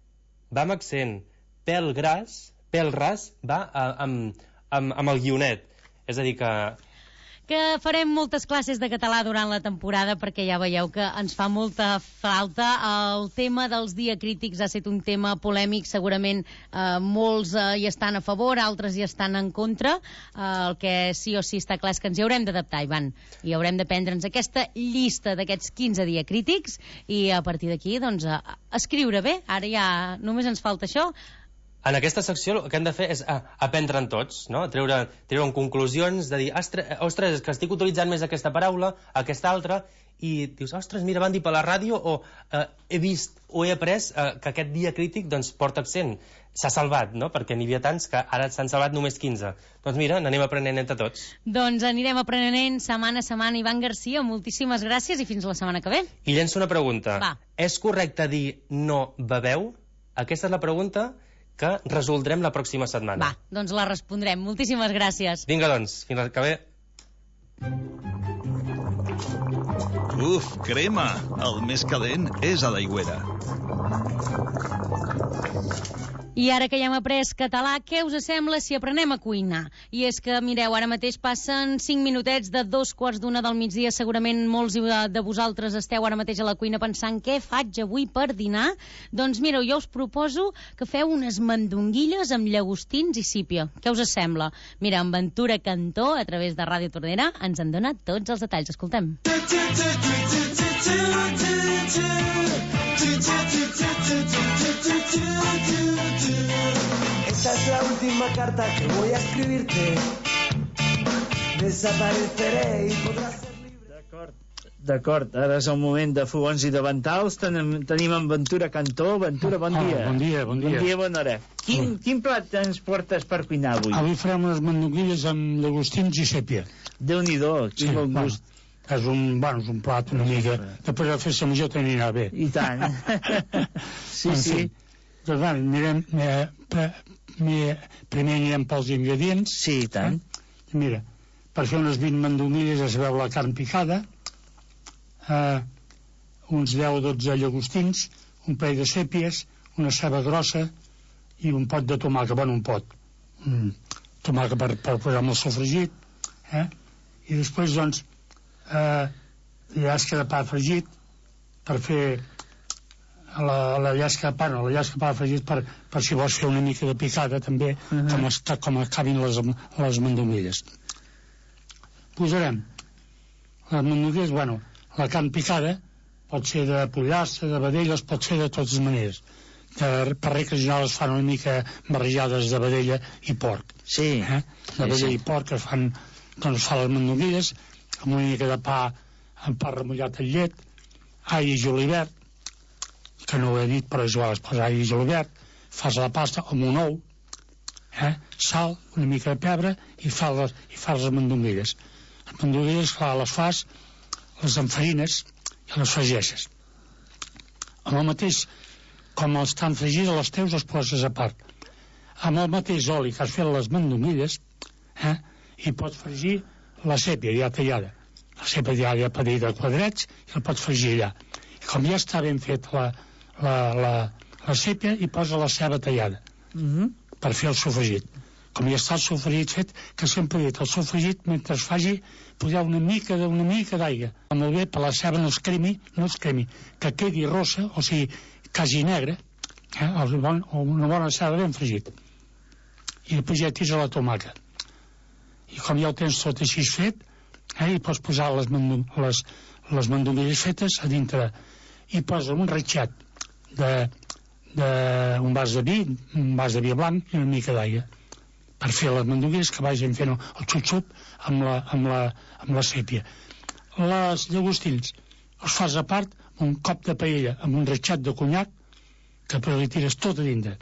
va amb accent. Pèl gras, pèl ras, va a, amb, amb, amb el guionet. És a dir que... Que farem moltes classes de català durant la temporada perquè ja veieu que ens fa molta falta. El tema dels diacrítics ha estat un tema polèmic, segurament eh, molts eh, hi estan a favor, altres hi estan en contra. Eh, el que sí o sí està clar és que ens hi haurem d'adaptar, Ivan, i haurem de prendre'ns aquesta llista d'aquests quinze diacrítics i a partir d'aquí, doncs, eh, escriure bé. Ara ja només ens falta això. En aquesta secció el que hem de fer és uh, aprendre'n tots, no? Treure, treure conclusions, de dir, ostres, que estic utilitzant més aquesta paraula, aquesta altra, i dius, ostres, mira, van dir per la ràdio, o uh, he vist o he après uh, que aquest diacrític doncs, porta accent. S'ha salvat, no? Perquè n'hi havia tants que ara s'han salvat només quinze. Doncs mira, n'anem aprenent entre tots. Doncs anirem aprenent setmana a setmana. Ivan Garcia, moltíssimes gràcies i fins la setmana que ve. I llenço una pregunta. Va. És correcte dir no beveu? Aquesta és la pregunta que resoldrem la pròxima setmana. Va, doncs la respondrem. Moltíssimes gràcies. Vinga, doncs, fins que ve. Uf, crema! El més calent és a l'Aigüera. I ara que ja hem après català, què us sembla si aprenem a cuinar? I és que, mireu, ara mateix passen cinc minutets de dos quarts d'una del migdia. Segurament molts de vosaltres esteu ara mateix a la cuina pensant què faig avui per dinar. Doncs mireu, jo us proposo que feu unes mandonguilles amb llagostins i sípia. Què us sembla? Mira, en Ventura Cantó, a través de Ràdio Tordera, ens en dona tots els detalls. Escoltem. Esta es la última carta que voy a escribirte. Desapareceré y podrás ser libre. D'acord, d'acord. Ara és el moment de fogons i de ventals. Tenim, tenim en Ventura Cantó. Ventura, bon dia. Ah, bon dia, bon dia. Bon dia, bona hora. Quin, quin plat ens portes per cuinar avui? Avui farem unes mandonguilles amb llagostins i sèpia. Déu-n'hi-do, quin sí, bon gust. Bueno, és un, bueno, és un plat una mica... Després de fer-se millor t'anirà bé. I tant. Sí, en sí. Fi, doncs, bueno, anirem, eh, pre, me, primer anirem pels ingredients. Sí, i tant. Eh? Mira, per fer unes vint mandonguilles es veu la carn picada, eh, uns deu o dotze llagostins, un parell de sèpies, una ceba grossa i un pot de tomàquet, bueno, un pot. Mm, tomàquet per, per posar amb el sofregit, eh? I després, doncs, eh, llasca de pa fregit per fer la, la llasca de pa, no, la llasca de pa fregit per, per si vols fer una mica de picada també, uh -huh. com, està, com acabin les, les mandonguilles. Posarem les mandonguilles, bueno, la carn picada pot ser de pollastre, de vedelles, pot ser de totes maneres. De, per regla general es fan una mica barrejades de vedella i porc. Sí. Eh? De vedella sí, sí. i porc es fan, doncs fan les mandonguilles amb una mica de pa, amb pa remullat en llet, all i julivert, que no ho he dit, però és igual, es posa all i julivert, fas la pasta amb un ou, eh? Sal, una mica de pebre, i fas les, i fas les mandonguilles. Les mandonguilles, clar, les fas, les enfarines i les fregeixes. Amb el mateix, com estan fregides, les teus les poses a part. Amb el mateix oli que has fet les mandonguilles, eh? I pots fregir la sèpia ja tallada, la sèpia ja, ja petita de quadrats, i la pots fregir allà. I com ja està ben fet la, la, la, la sèpia, hi posa la ceba tallada, uh -huh. per fer el sofregit. Com ja està el sofregit fet, que sempre he dit, el sofregit, mentre es faci, posar una mica de, una mica d'aigua. Molt bé, per la ceba no es cremi, no es cremi, que quedi rossa, o sigui, quasi negra, eh? o una bona ceba ben fregit. I després ja tira la tomàquet. I com ja ho tens tot així fet, eh, i pots posar les, mandon, les, les mandonguilles fetes a dintre, i posa un ratxat de, de un vas de vi, un vas de vi blanc i una mica d'aigua, per fer les mandonguilles que vagin fent el xup-xup amb la, amb la, amb la sèpia. Les llagostins els fas a part, un cop de paella amb un ratxat de conyac, que però li tires tot a dintre.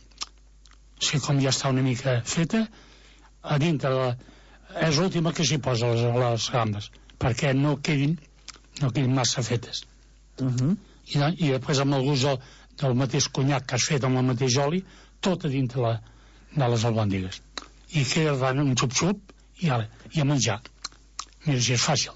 O sigui, com ja està una mica feta, a dintre de la... és l'última que s'hi posa les, les gambes, perquè no quedin no quedin massa fetes. Uh -huh. I, I després amb el gust del, del mateix conyac que has fet amb el mateix oli, tot a dintre la, de les albòndigues. I queda davant un xup-xup i, ara, i a menjar. Mira, si és fàcil.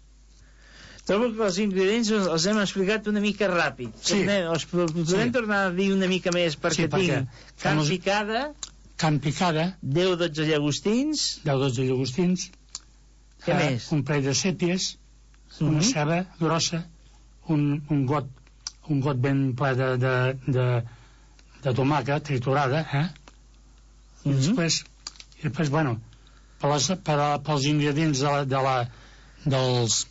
Trobo que els ingredients els hem explicat una mica ràpid. Sí. Els podem sí. tornar a dir una mica més, perquè sí, tinc carn els... picada, carn picada, deu o dotze llagostins, deu o dotze llagostins, què uh, més? Un parell de sèpies, uh -huh. una ceba grossa, un, un got un got ben ple de, de, de, de tomàquet triturada, eh? I uh -huh. després, i després, bueno, per les, per, pels ingredients de la, de la, dels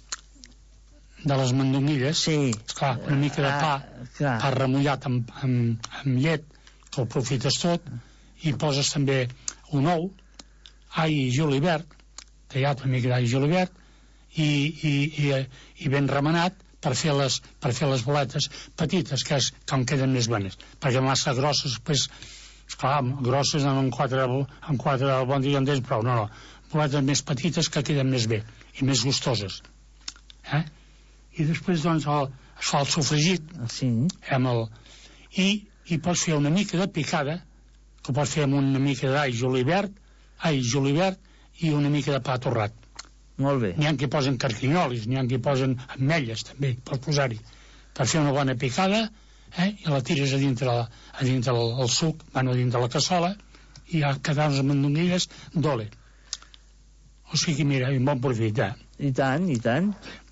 de les mandonguilles, sí. Esclar, una mica de pa, ah, pa remullat amb, amb, amb llet, que ho aprofites tot, i poses també un ou, all i julivert, tallat una mica d'all i julivert, i, i, i, i ben remenat per fer les, per fer les boletes petites, que, és, que en queden més bones, perquè massa grosses, després, esclar, grosses amb quatre, amb quatre albòndigues en tens prou, no, no, boletes més petites que queden més bé, i més gustoses. Eh? I després, doncs, el, es fa el sofregit, sí. amb el... i i pots fer una mica de picada, que pots fer amb una mica d'all julivert, all julivert i una mica de pa torrat. Molt bé. N'hi ha qui posen carquinyolis, n'hi ha qui posen ametlles també, pots posar-hi, per fer una bona picada, eh? I la tires a dintre, la, a dintre el, el suc, bueno, a dintre la cassola, i ja quedar unes mandonguilles d'ole. O sigui, mira, un bon profit, eh? I tant, i tant.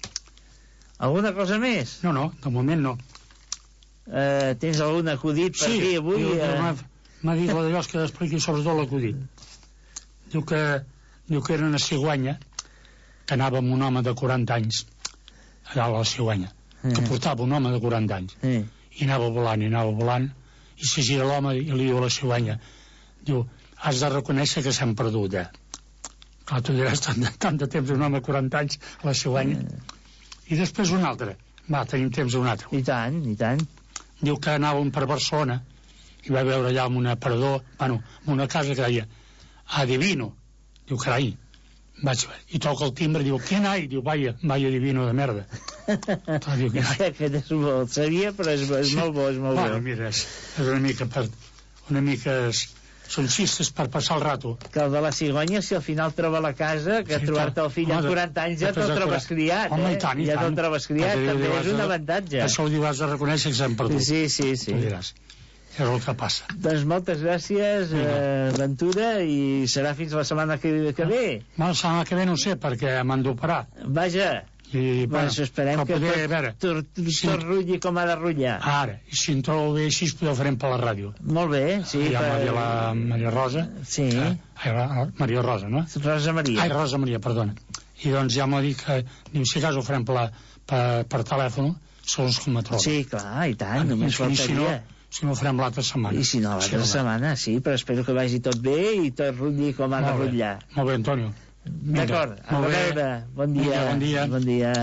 Alguna cosa més? No, no, de moment no. Eh, tens algun acudit per sí, dir avui? Sí, eh... m'ha dit la d'allò que expliqui sobretot l'acudit. Diu que, diu que era una cigüenya que anava amb un home de quaranta anys a dalt a la cigüenya, eh. que portava un home de quaranta anys, eh. i anava volant, i anava volant, i se gira l'home i li diu a la cigüenya, diu, has de reconèixer que s'han perdut, eh? Clar, tu diràs tant de, tant de temps un home de quaranta anys a la cigüenya. Eh. I després un altre. Va, tenim temps d'un altre. I tant, i tant. Diu que anàvem per Barcelona i va veure allà en un aparador, bueno, en una casa que deia Adivino. Diu, carai, vaig, i toca el timbre, diu, ¿quién hay? Diu, vaya, vaya divino de merda. Clar, diu, aquest és molt, sabia, però és, és sí. molt bo, és molt bueno, bo. Mira, és, és una mica per, una mica és, són xistes per passar el rato. Que el de la cigonya, si al final troba la casa, que sí, trobar-te el fill amb quaranta anys ja te'l trobes criat, home, eh? I tant, i ja tant. te'l trobes criat, Perquè també és un de, avantatge. Això ho diu, has de reconèixer que s'han perdut. Sí, sí, sí. Ho diràs. És el que passa. Doncs moltes gràcies, eh, Ventura, i serà fins la setmana que, que ve. No, la setmana que ve no sé, perquè m'han d'operar. Vaja. I, bueno, bueno, esperem que poder, tot, tot, tot si... rutlli com ha de rutllar. Ara, i si em trobo bé així, ho farem per la ràdio. Molt bé, sí. Hi ha per... Maria, la Maria Rosa. Sí. Eh, ai, Maria Rosa, no? Rosa Maria. Ai, Rosa Maria, perdona. I doncs ja m'ha dit que, diu, si cas ho farem per, la, per, per telèfon, segons com me trobo. Sí, clar, i tant, ah, només faltaria. Si no, si no ho farem l'altra setmana. I si no, l'altra sí, setmana, sí, però espero que vagi tot bé i tot rutlli com ha de rutllar. Molt bé, Antonio. D'acord, a veure, bon dia. Bon dia. Bon dia.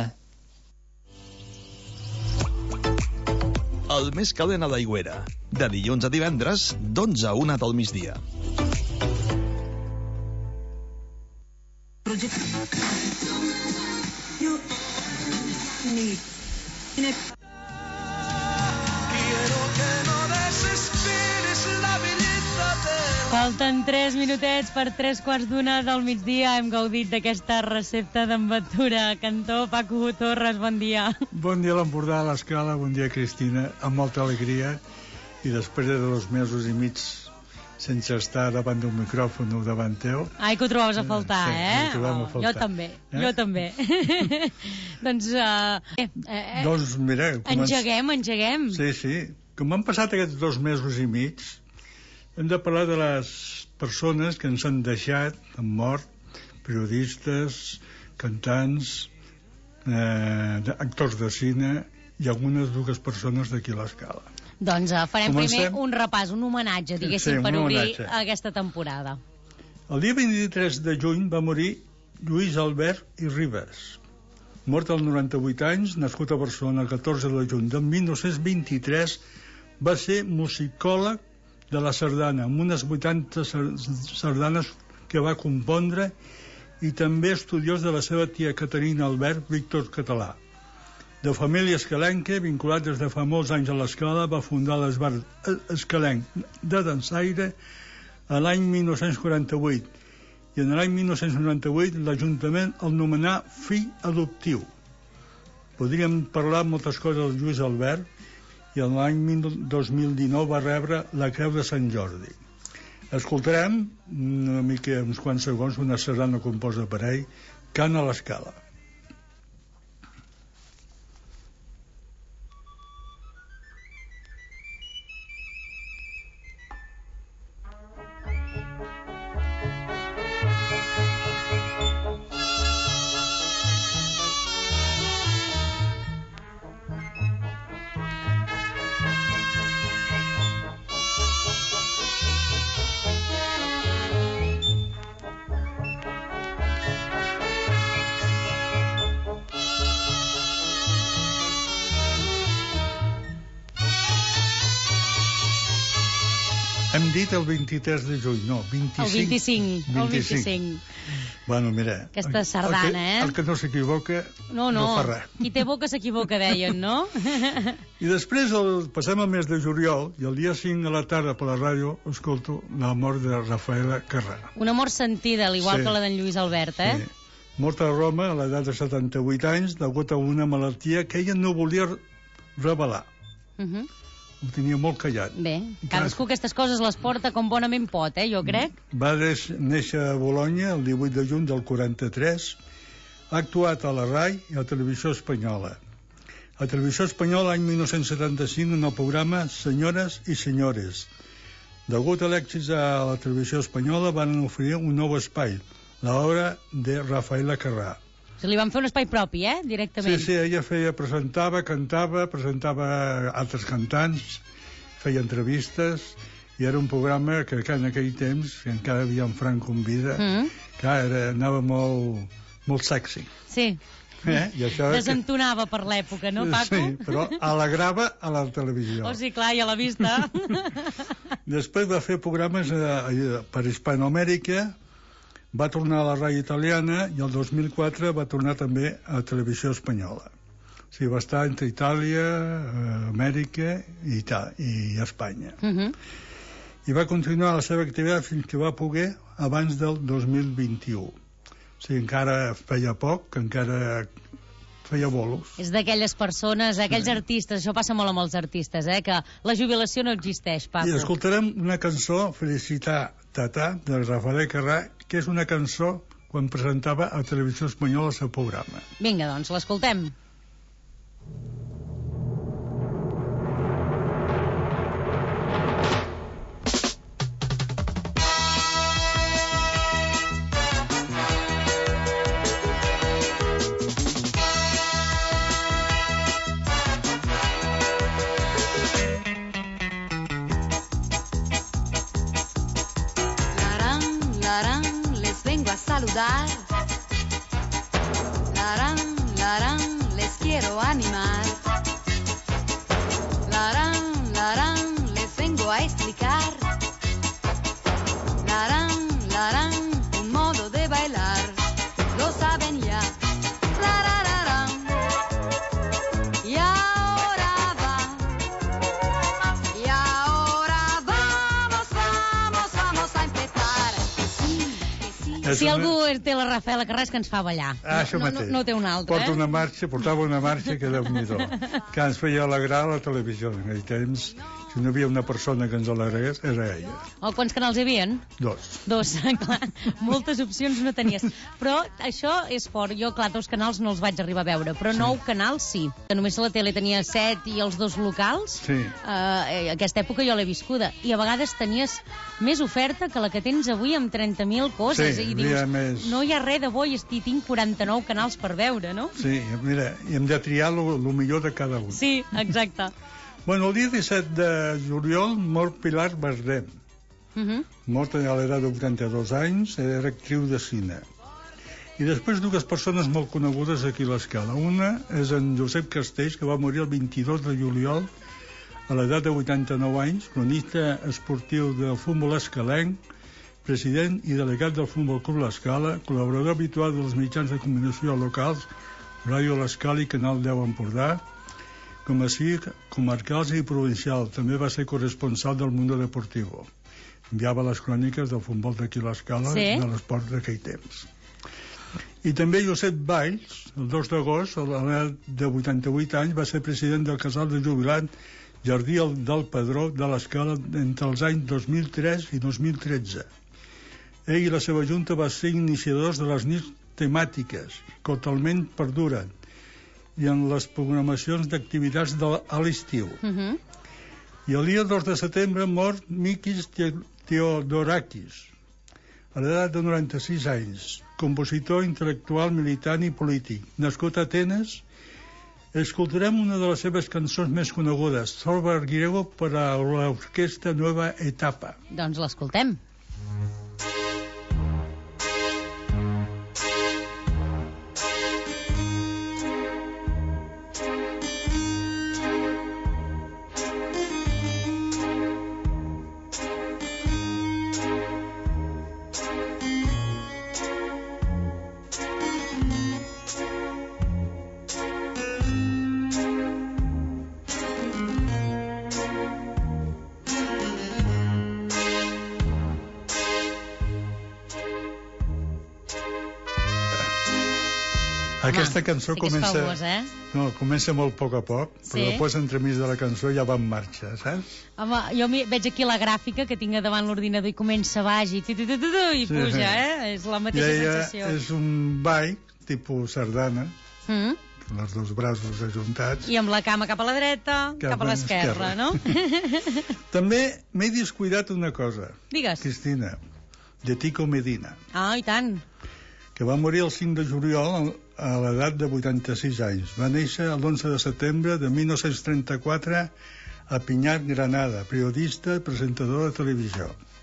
El més calent a l'Aigüera. De dilluns a divendres, d'onze a una del migdia. Falten tres minutets per tres quarts d'una del migdia. Hem gaudit d'aquesta recepta d'enventura. Cantó, Paco Torres, bon dia. Bon dia a l'Empordà, a l'Escala, bon dia Cristina, amb molta alegria, i després de dos mesos i mig sense estar davant d'un micròfon o davant teu. Ai, que ho trobaves a faltar, sí, eh? Ho trobem oh, a faltar. Jo també, eh? jo també. Doncs, uh, eh, eh, doncs, mira... Començ... Engeguem, engeguem. Sí, sí. Com han passat aquests dos mesos i mig, hem de parlar de les persones que ens han deixat, han mort, periodistes, cantants, eh, actors de cine i algunes dues persones d'aquí a l'Escala. Doncs uh, farem Comencem... primer un repàs, un homenatge, diguéssim, sí, per obrir homenatge. aquesta temporada. El dia vint-i-tres de juny va morir Lluís Albert i Ribes, mort als noranta-vuit anys, nascut a Barcelona el catorze de juny del mil nou-cents vint-i-tres, va ser musicòleg de la sardana, amb unes vuitanta sardanes que va compondre, i també estudiós de la seva tia Caterina Albert, Víctor Català. De família escalenca, vinculat des de fa molts anys a l'Escala, va fundar l'Esbar Escalenc de Dansaire a l'any mil nou-cents quaranta-vuit, i en l'any mil nou-cents noranta-vuit l'Ajuntament el nomenà fill adoptiu. Podríem parlar moltes coses del Lluís Albert, i en l'any dos mil dinou va rebre la Creu de Sant Jordi. Escoltarem una mica, uns quants segons, una sardana composta per ell, Cant a l'Escala. han dit el vint-i-tres de juny, no, vint-i-cinc. El vint-i-cinc, el vint-i-cinc. Bueno, mira... Aquesta sardana, el que, eh? El que no s'equivoca no, no, no fa res. Qui té boca s'equivoca, deien, no? I després el, passem al mes de juliol i el dia cinc a la tarda per la ràdio escolto la mort de Rafaela Carrà. Una mort sentida, al igual sí. que la d'en Lluís Albert, eh? Sí. Morta a Roma a l'edat de setanta-vuit anys degut a una malaltia que ella no volia revelar. Uh -huh. Ho tenia molt callat. Bé, cadascú aquestes coses les porta com bonament pot, eh, jo crec. Va néixer a Bologna el divuit de juny del quaranta-tres. Ha actuat a la RAI i a la Televisió Espanyola. A la Televisió Espanyola l'any dinou setanta-cinc en el programa Senyores i Senyores. Degut a l'èxit a la Televisió Espanyola van oferir un nou espai, l'obra de Rafaela Carrà. O sigui, li van fer un espai propi, eh? Directament. Sí, sí, ella feia, presentava, cantava, presentava altres cantants, feia entrevistes, i era un programa que, que en aquell temps, que encara havia en Frank Convida, mm. que era, anava molt, molt sexy. Sí. Eh? I això desentonava que... per l'època, no, Paco? Sí, però alegrava a la televisió. Oh, sí, clar, i a la vista. Després va fer programes a, a, per Hispanoamèrica, va tornar a la ràdio italiana i el dos mil quatre va tornar també a la televisió espanyola. O sigui, va estar entre Itàlia, Amèrica i, i Espanya. Uh -huh. I va continuar la seva activitat fins que va poder abans del dos mil vint-i-u. O sigui, encara feia poc, encara feia bolos. És d'aquelles persones, aquells sí. artistes, això passa molt amb els artistes, eh, que la jubilació no existeix, Paco. I escoltarem una cançó, Felicitar Tata, de Rafaela Carrà, que és una cançó quan presentava a Televisió Espanyola el seu programa. Vinga, doncs, l'escoltem. Saludar. Larán, larán, les quiero animar. Larán, larán, les vengo a explicar. Larán, larán, un modo de bailar. Lo saben ya. Larararán. Y ahora va. Y ahora vamos, vamos, vamos a empezar. Sí. Si algú té la Rafaela Carrà és que ens fa ballar. Ah, això no, no, no, no té una altra, Porta eh? una marxa, portava una marxa que Déu-n'hi-do, que ens feia alegrar la televisió. En aquell temps, si no hi havia una persona que ens alegrés, era ella. O quants canals hi havia? Dos. Dos, clar. Moltes opcions no tenies. Però això és fort. Jo, clar, dos canals no els vaig arribar a veure, però sí. nou canals sí. Que només la tele tenia set i els dos locals. Sí. Uh, aquesta època jo l'he viscuda. I a vegades tenies més oferta que la que tens avui amb trenta mil coses. Sí, i dius, més... no hi ha res de bo i tinc quaranta-nou canals per veure, no? Sí, mira, i hem de triar el millor de cada un. Sí, exacte. Bueno, el dia disset de juliol mor Pilar Bardem. Uh -huh. Morta a l'edat de vuitanta-dos anys, era actriu de cine. I després dues persones molt conegudes aquí a l'Escala. Una és en Josep Castells, que va morir el vint-i-dos de juliol a l'edat de vuitanta-nou anys, cronista esportiu del futbol escalenc, president i delegat del Futbol Club L'Escala, col·laborador habitual dels mitjans de comunicació locals, Ràdio L'Escala i Canal deu Empordà, com així comarcals i provincial. També va ser corresponsal del Mundo Deportivo. Enviava les cròniques del futbol d'aquí a l'Escala, sí? de l'esport d'aquell temps. I també Josep Valls, el dos d'agost, a l'edat de vuitanta-vuit anys, va ser president del casal de jubilat Jardí del Padró de l'Escala entre els anys dos mil tres i dos mil tretze. Ell i la seva junta va ser iniciadors de les nits temàtiques, que totalment perduren, i en les programacions d'activitats a l'estiu. Uh -huh. I el dia dos de setembre mor Mikis Theodorakis, a l'edat de noranta-sis anys, compositor, intel·lectual, militant i polític. Nascut a Atenes, escoltarem una de les seves cançons més conegudes, Sorba Griego, per a l'orquestra Nueva Etapa. Doncs l'escoltem. Aquesta cançó sí que és comença... famós, eh? No, comença molt a poc a poc, Sí. però després entremig de la cançó ja va en marxa, saps? Home, jo mi- veig aquí la gràfica que tinc a davant l'ordinador i comença baix i, tu, tu, tu, tu, tu, i Sí. puja, eh? És la I mateixa ella sensació. és un ball, tipus sardana, Mm? amb els dos braços ajuntats. I amb la cama cap a la dreta, cap, Cap a a l'esquerra, l'esquerra. no? També m'he descuidat una cosa, Digues. Cristina, de Tico Medina, Ah, i tant. que va morir el cinc de juliol a l'edat de vuitanta-sis anys. Va néixer l'onze de setembre de mil nou-cents trenta-quatre a Pinyat, Granada, periodista i presentador de televisió.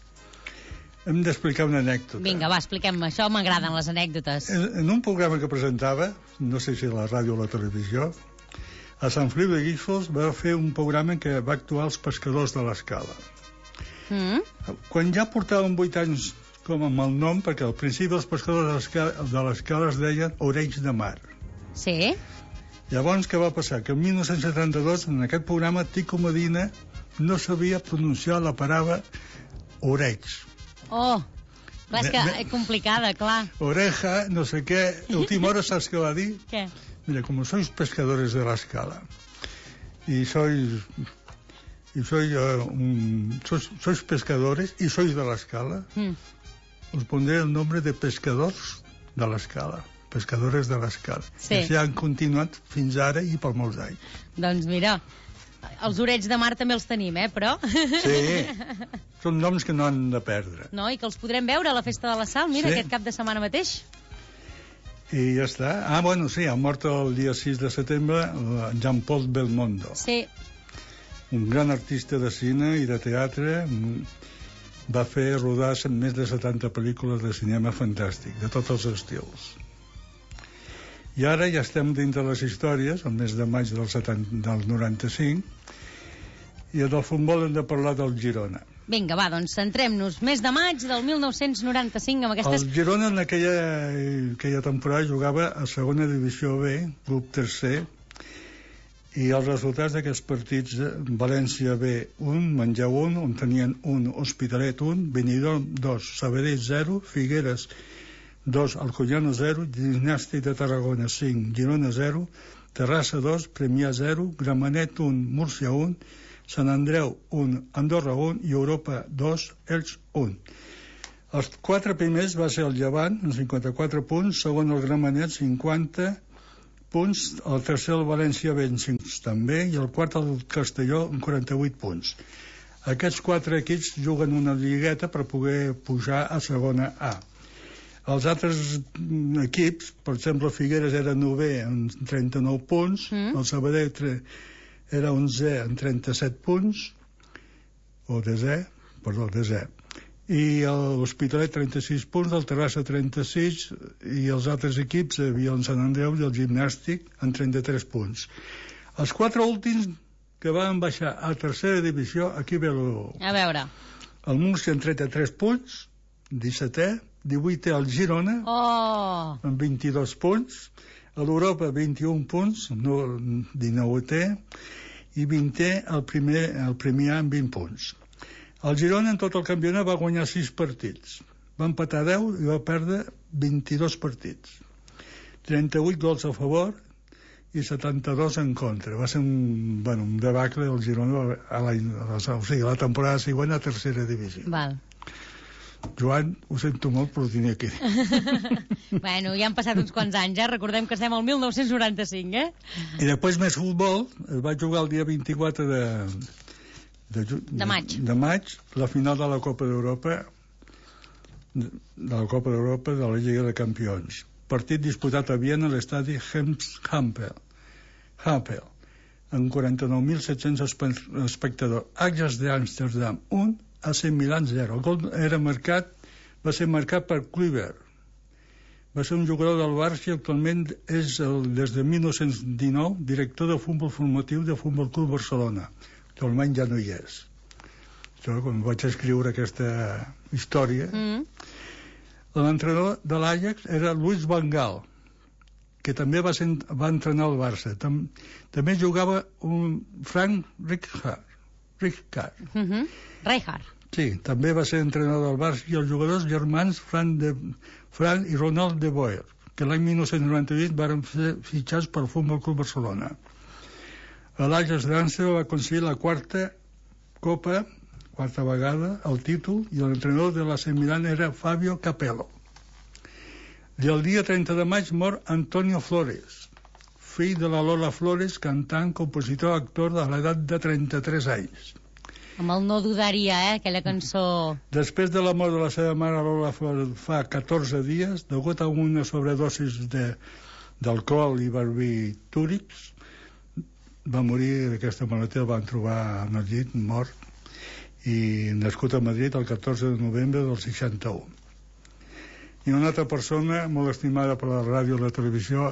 Hem d'explicar una anècdota. Vinga, va, expliquem-me. Això m'agraden les anècdotes. En, en un programa que presentava, no sé si a la ràdio o a la televisió, a Sant Feliu de Guíxols va fer un programa que va actuar els pescadors de l'Escala. Mm? Quan ja portaven vuit anys com amb el nom, perquè al principi els pescadors de l'Escala- de l'Escala es deien Orells de Mar. Sí? Llavors, què va passar? Que en mil nou-cents setanta-dos, en aquest programa, Tico Medina no sabia pronunciar la paraula orells. Oh, clar, és que Me- me- és complicada, clar. Oreja, no sé què. A última hora, saps què va dir? Què? Mira, como sois pescadores de la Escala y sois y sois, uh, un, sois sois pescadores y sois de la Escala, Mm. os pondré el nombre de pescadors de la Escala, pescadores de la Escala. Sí. I així han continuat fins ara i per molts anys. Doncs mira, els orells de mar també els tenim, eh, però... Sí, són noms que no han de perdre. No, i que els podrem veure a la Festa de la Sal, mira, Sí. aquest cap de setmana mateix. I ja està. Ah, bueno, sí, ha mort el dia sis de setembre eh, Jean-Paul Belmondo, Sí, un gran artista de cine i de teatre. mm, Va fer rodar més de setanta pel·lícules de cinema fantàstic, de tots els estils. I ara ja estem dintre les històries, el mes de maig del, setanta, del noranta-cinc, i del futbol hem de parlar del Girona. vinga, va, doncs centrem-nos. Mes de maig del mil nou-cents noranta-cinc amb aquestes... El Girona en aquella, aquella temporada jugava a segona divisió B, grup tercer, i els resultats d'aquests partits, eh, València B un, Manlleu un, on tenien un, Hospitalet un, Benidorm dos, Sabadell zero, Figueres dos, Alcoyano zero, Gimnàstic de Tarragona cinc, Girona zero, Terrassa dos, Premià zero, Gramenet un, Múrcia un, Sant Andreu un, Andorra un i Europa dos, Elx un. Els quatre primers va ser el Llevant, amb cinquanta-quatre punts, segon el Gramenet, cinquanta punts, el tercer el València B en cinc també, i el quart el Castelló amb quaranta-vuit punts. Aquests quatre equips juguen una lligueta per poder pujar a segona A. Els altres mm, equips, per exemple, Figueres era novè amb trenta-nou punts, mm. el Sabadell tre- era onzè amb trenta-set punts, o desè, perdó, desè, i l'Hospitalet trenta-sis punts, el Terrassa trenta-sis, i els altres equips hi havia el Sant Andreu i el Gimnàstic amb trenta-tres punts. Els quatre últims que van baixar a tercera divisió, aquí ve el, A veure. el Múrcia amb trenta-tres punts, dissetè, divuitè el Girona, Oh! amb vint-i-dos punts, a l'Europa vint-i-un punts, no, dinou-è, i vintè el primer, el primer any amb vint punts. El Girona en tot el campionat va guanyar sis partits, va empatar deu i va perdre vint-i-dos partits, trenta-vuit gols a favor i setanta-dos en contra. Va ser un, bueno, un debacle del Girona a la, a la, o sigui, a la temporada següent a tercera divisió. Val. Joan, ho sento molt, però ho tenia que dir. Bueno, ja han passat uns quants anys, eh? Recordem que estem al mil nou-cents noranta-cinc, eh? I després més futbol, es va jugar el dia vint-i-quatre de, de, ju- De maig. de maig, la final de la Copa d'Europa, de, de la Copa d'Europa de la Lliga de Campions. Partit disputat a Viena a l'estadi Hems-Hampel, Hampel, amb quaranta-nou mil set-cents espe- espectadors. Ajax d'Amsterdam un, A C Milan zero. El gol era marcat, va ser marcat per Kluivert. Va ser un jugador del Barça i actualment és el, des de mil nou-cents dinou director de futbol formatiu de Futbol Club Barcelona. Actualment ja no hi és. Jo, quan vaig escriure aquesta història, Mm. l'entrenador de l'Ajax era Luis Van Gaal, que també va, ser, va entrenar el Barça. Tam, també jugava un Frank Rijkaard. Rijkaard. Mm -hmm. Rijkaard. Sí, també va ser entrenador del Barça i els jugadors germans Frank, de, Frank i Ronald de Boer. que l'any mil nou-cents noranta-vuit varen ser fitxats pel Futbol Club Barcelona. L'Ajax d'Amsterdam va aconseguir la quarta Copa, quarta vegada, el títol, i l'entrenador de l'A C Milan era Fabio Capello. I el dia trenta de maig mor Antonio Flores, fill de la Lola Flores, cantant, compositor, actor de l'edat de trenta-tres anys. Amb el no dudaria, eh, aquella cançó... Després de la mort de la seva mare Lola Flores fa catorze dies, degut a una sobredosis d'alcohol i barbitúrics, va morir d'aquesta malaltia, el van trobar en el llit, mort, i nascut a Madrid el catorze de novembre del seixanta-u. I una altra persona molt estimada per la ràdio i la televisió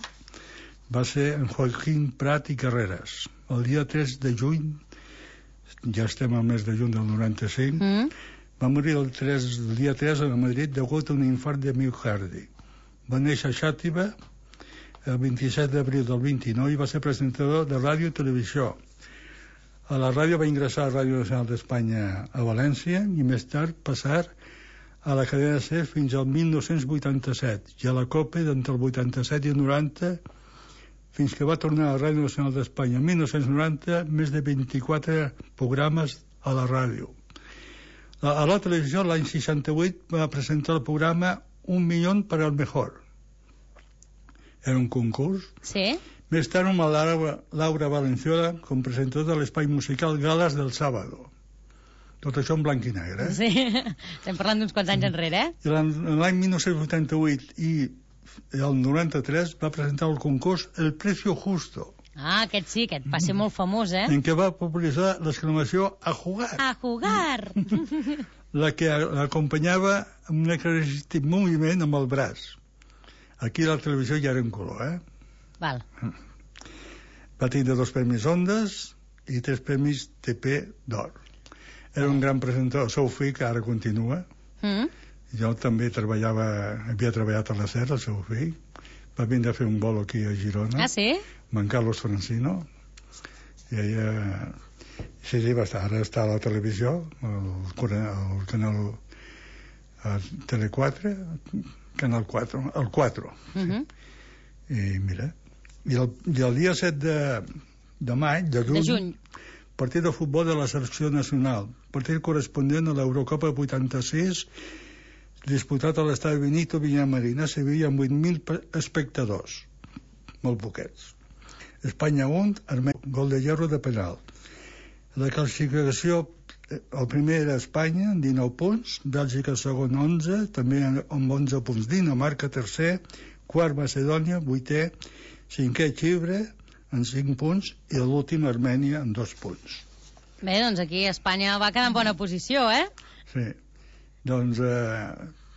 va ser en Joaquín Prat i Carreras. El dia tres de juny, ja estem al mes de juny del noranta-cinc, mm. va morir el, tres, el dia tres a Madrid degut a un infart de miocardi. Va néixer a Xàtiva el vint-i-set d'abril del vint-i-nou i va ser presentador de ràdio i televisió. A la ràdio va ingressar a Ràdio Nacional d'Espanya a València i més tard passar a la cadena SER fins al mil nou-cents vuitanta-set i a la COPE d'entre el vuitanta-set i el noranta fins que va tornar a la Ràdio Nacional d'Espanya. En mil nou-cents noranta, més de vint-i-quatre programes a la ràdio. A la televisió, l'any seixanta-vuit, va presentar el programa Un millón para el mejor. Era un concurs. Sí. Més tard, amb la Laura, Laura Valenzuela, com presentador de l'espai musical Gales del Sábado. Tot això en blanc i negre. Eh? Sí, estem parlant d'uns quants anys enrere, eh? I l'any mil nou-cents vuitanta-vuit i el noranta-tres va presentar el concurs El Precio Justo. Ah, aquest sí, aquest va ser molt famós, eh? En què va popularitzar l'exclamació a jugar. A jugar! La que l'acompanyava amb un característic moviment amb el braç. Aquí a la televisió ja era en color, eh? Val. Va tindre dos premis Ondas i tres premis T P d'or. Era un gran presentador. El seu fill, que ara continua. Mm. Jo també treballava, havia treballat a la SER, el seu fill. Va vindre a fer un bolo aquí a Girona. Ah, sí? Amb en Carlos Francino. I ella... Sí, sí, va estar. Ara està a la televisió, el, el canal el Tele quatre, canal quatre, el quatre. Mm-hmm. Sí. I mira... I el, i el dia set de, de maig, de juny, de juny, partit de futbol de la selecció nacional, partit corresponent a l'Eurocopa vuitanta-sis, disputat a l'estadi Benito Villamarín, a Sevilla, amb vuit mil espectadors, molt poquets. Espanya un, Armènia, gol de Hierro de penal. La classificació, el primer era Espanya, amb dinou punts, Bèlgica segon, onze, també amb onze punts, Dinamarca tercer, quart Macedònia, vuitè, cinquè Xipre, en cinc punts, i l'últim Armènia, en dos punts. Bé, doncs aquí Espanya va quedar en bona posició, eh? Sí. Doncs, eh,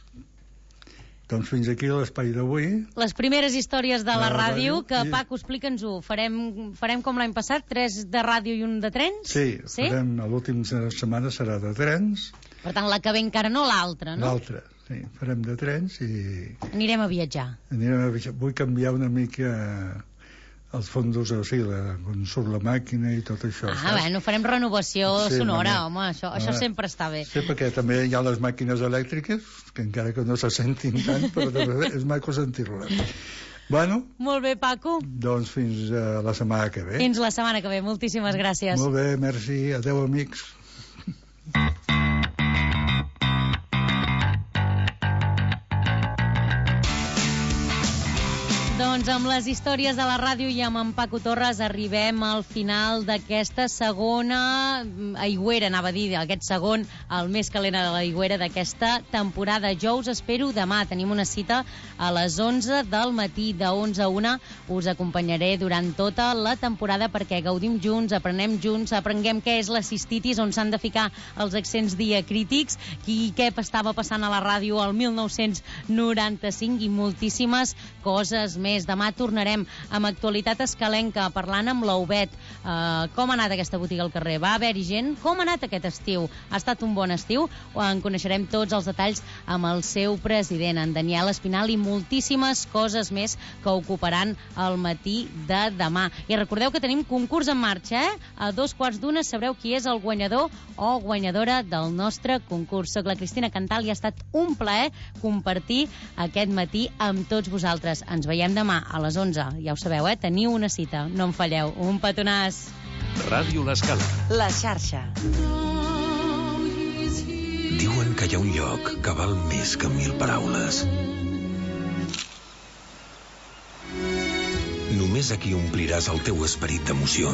doncs fins aquí l'espai d'avui. Les primeres històries de la, la ràdio, ràdio, que, sí. Paco, explica'ns-ho. Farem, farem com l'any passat, tres de ràdio i un de trens? Sí, sí? Farem, l'última setmana serà de trens. Per tant, la que ve encara no, l'altra, no? L'altra. Sí, farem de trens i... Anirem a viatjar. Anirem a viatjar. Vull canviar una mica els fondos, o sigui, la, on surt la màquina i tot això. Ah, saps? Bueno, farem renovació sí, sonora, no, home, això, això ah, sempre està bé. Sí, perquè també hi ha les màquines elèctriques, que encara que no se sentin tant, però és maco sentir-les. Bueno. Molt bé, Paco. Doncs fins a la setmana que ve. Fins la setmana que ve, moltíssimes gràcies. Molt bé, merci. Adéu, amics. Doncs amb les històries de la ràdio i amb en Paco Torres arribem al final d'aquesta segona aigüera, anava a dir, aquest segon, el més calent de l'aigüera d'aquesta temporada. Jo us espero demà. Tenim una cita a les onze del matí, de onze a una. Us acompanyaré durant tota la temporada perquè gaudim junts, aprenem junts, aprenguem què és la cistitis, on s'han de ficar els accents diacrítics, i què estava passant a la ràdio al mil nou-cents noranta-cinc i moltíssimes coses més. Demà tornarem amb actualitat escalenca, parlant amb l'Oubet. Uh, com ha anat aquesta botiga al carrer? Va haver-hi gent? Com ha anat aquest estiu? Ha estat un bon estiu? En coneixerem tots els detalls amb el seu president, en Daniel Espinal, i moltíssimes coses més que ocuparan el matí de demà. I recordeu que tenim concurs en marxa, eh? A dos quarts d'una sabreu qui és el guanyador o guanyadora del nostre concurs. Soc la Cristina Cantal i ha estat un plaer compartir aquest matí amb tots vosaltres. Ens veiem demà a les onze. Ja ho sabeu, eh? Teniu una cita. No en falleu. Un petonàs. Ràdio L'Escala. La xarxa. Diuen que hi ha un lloc que val més que mil paraules. Només aquí ompliràs el teu esperit d'emoció.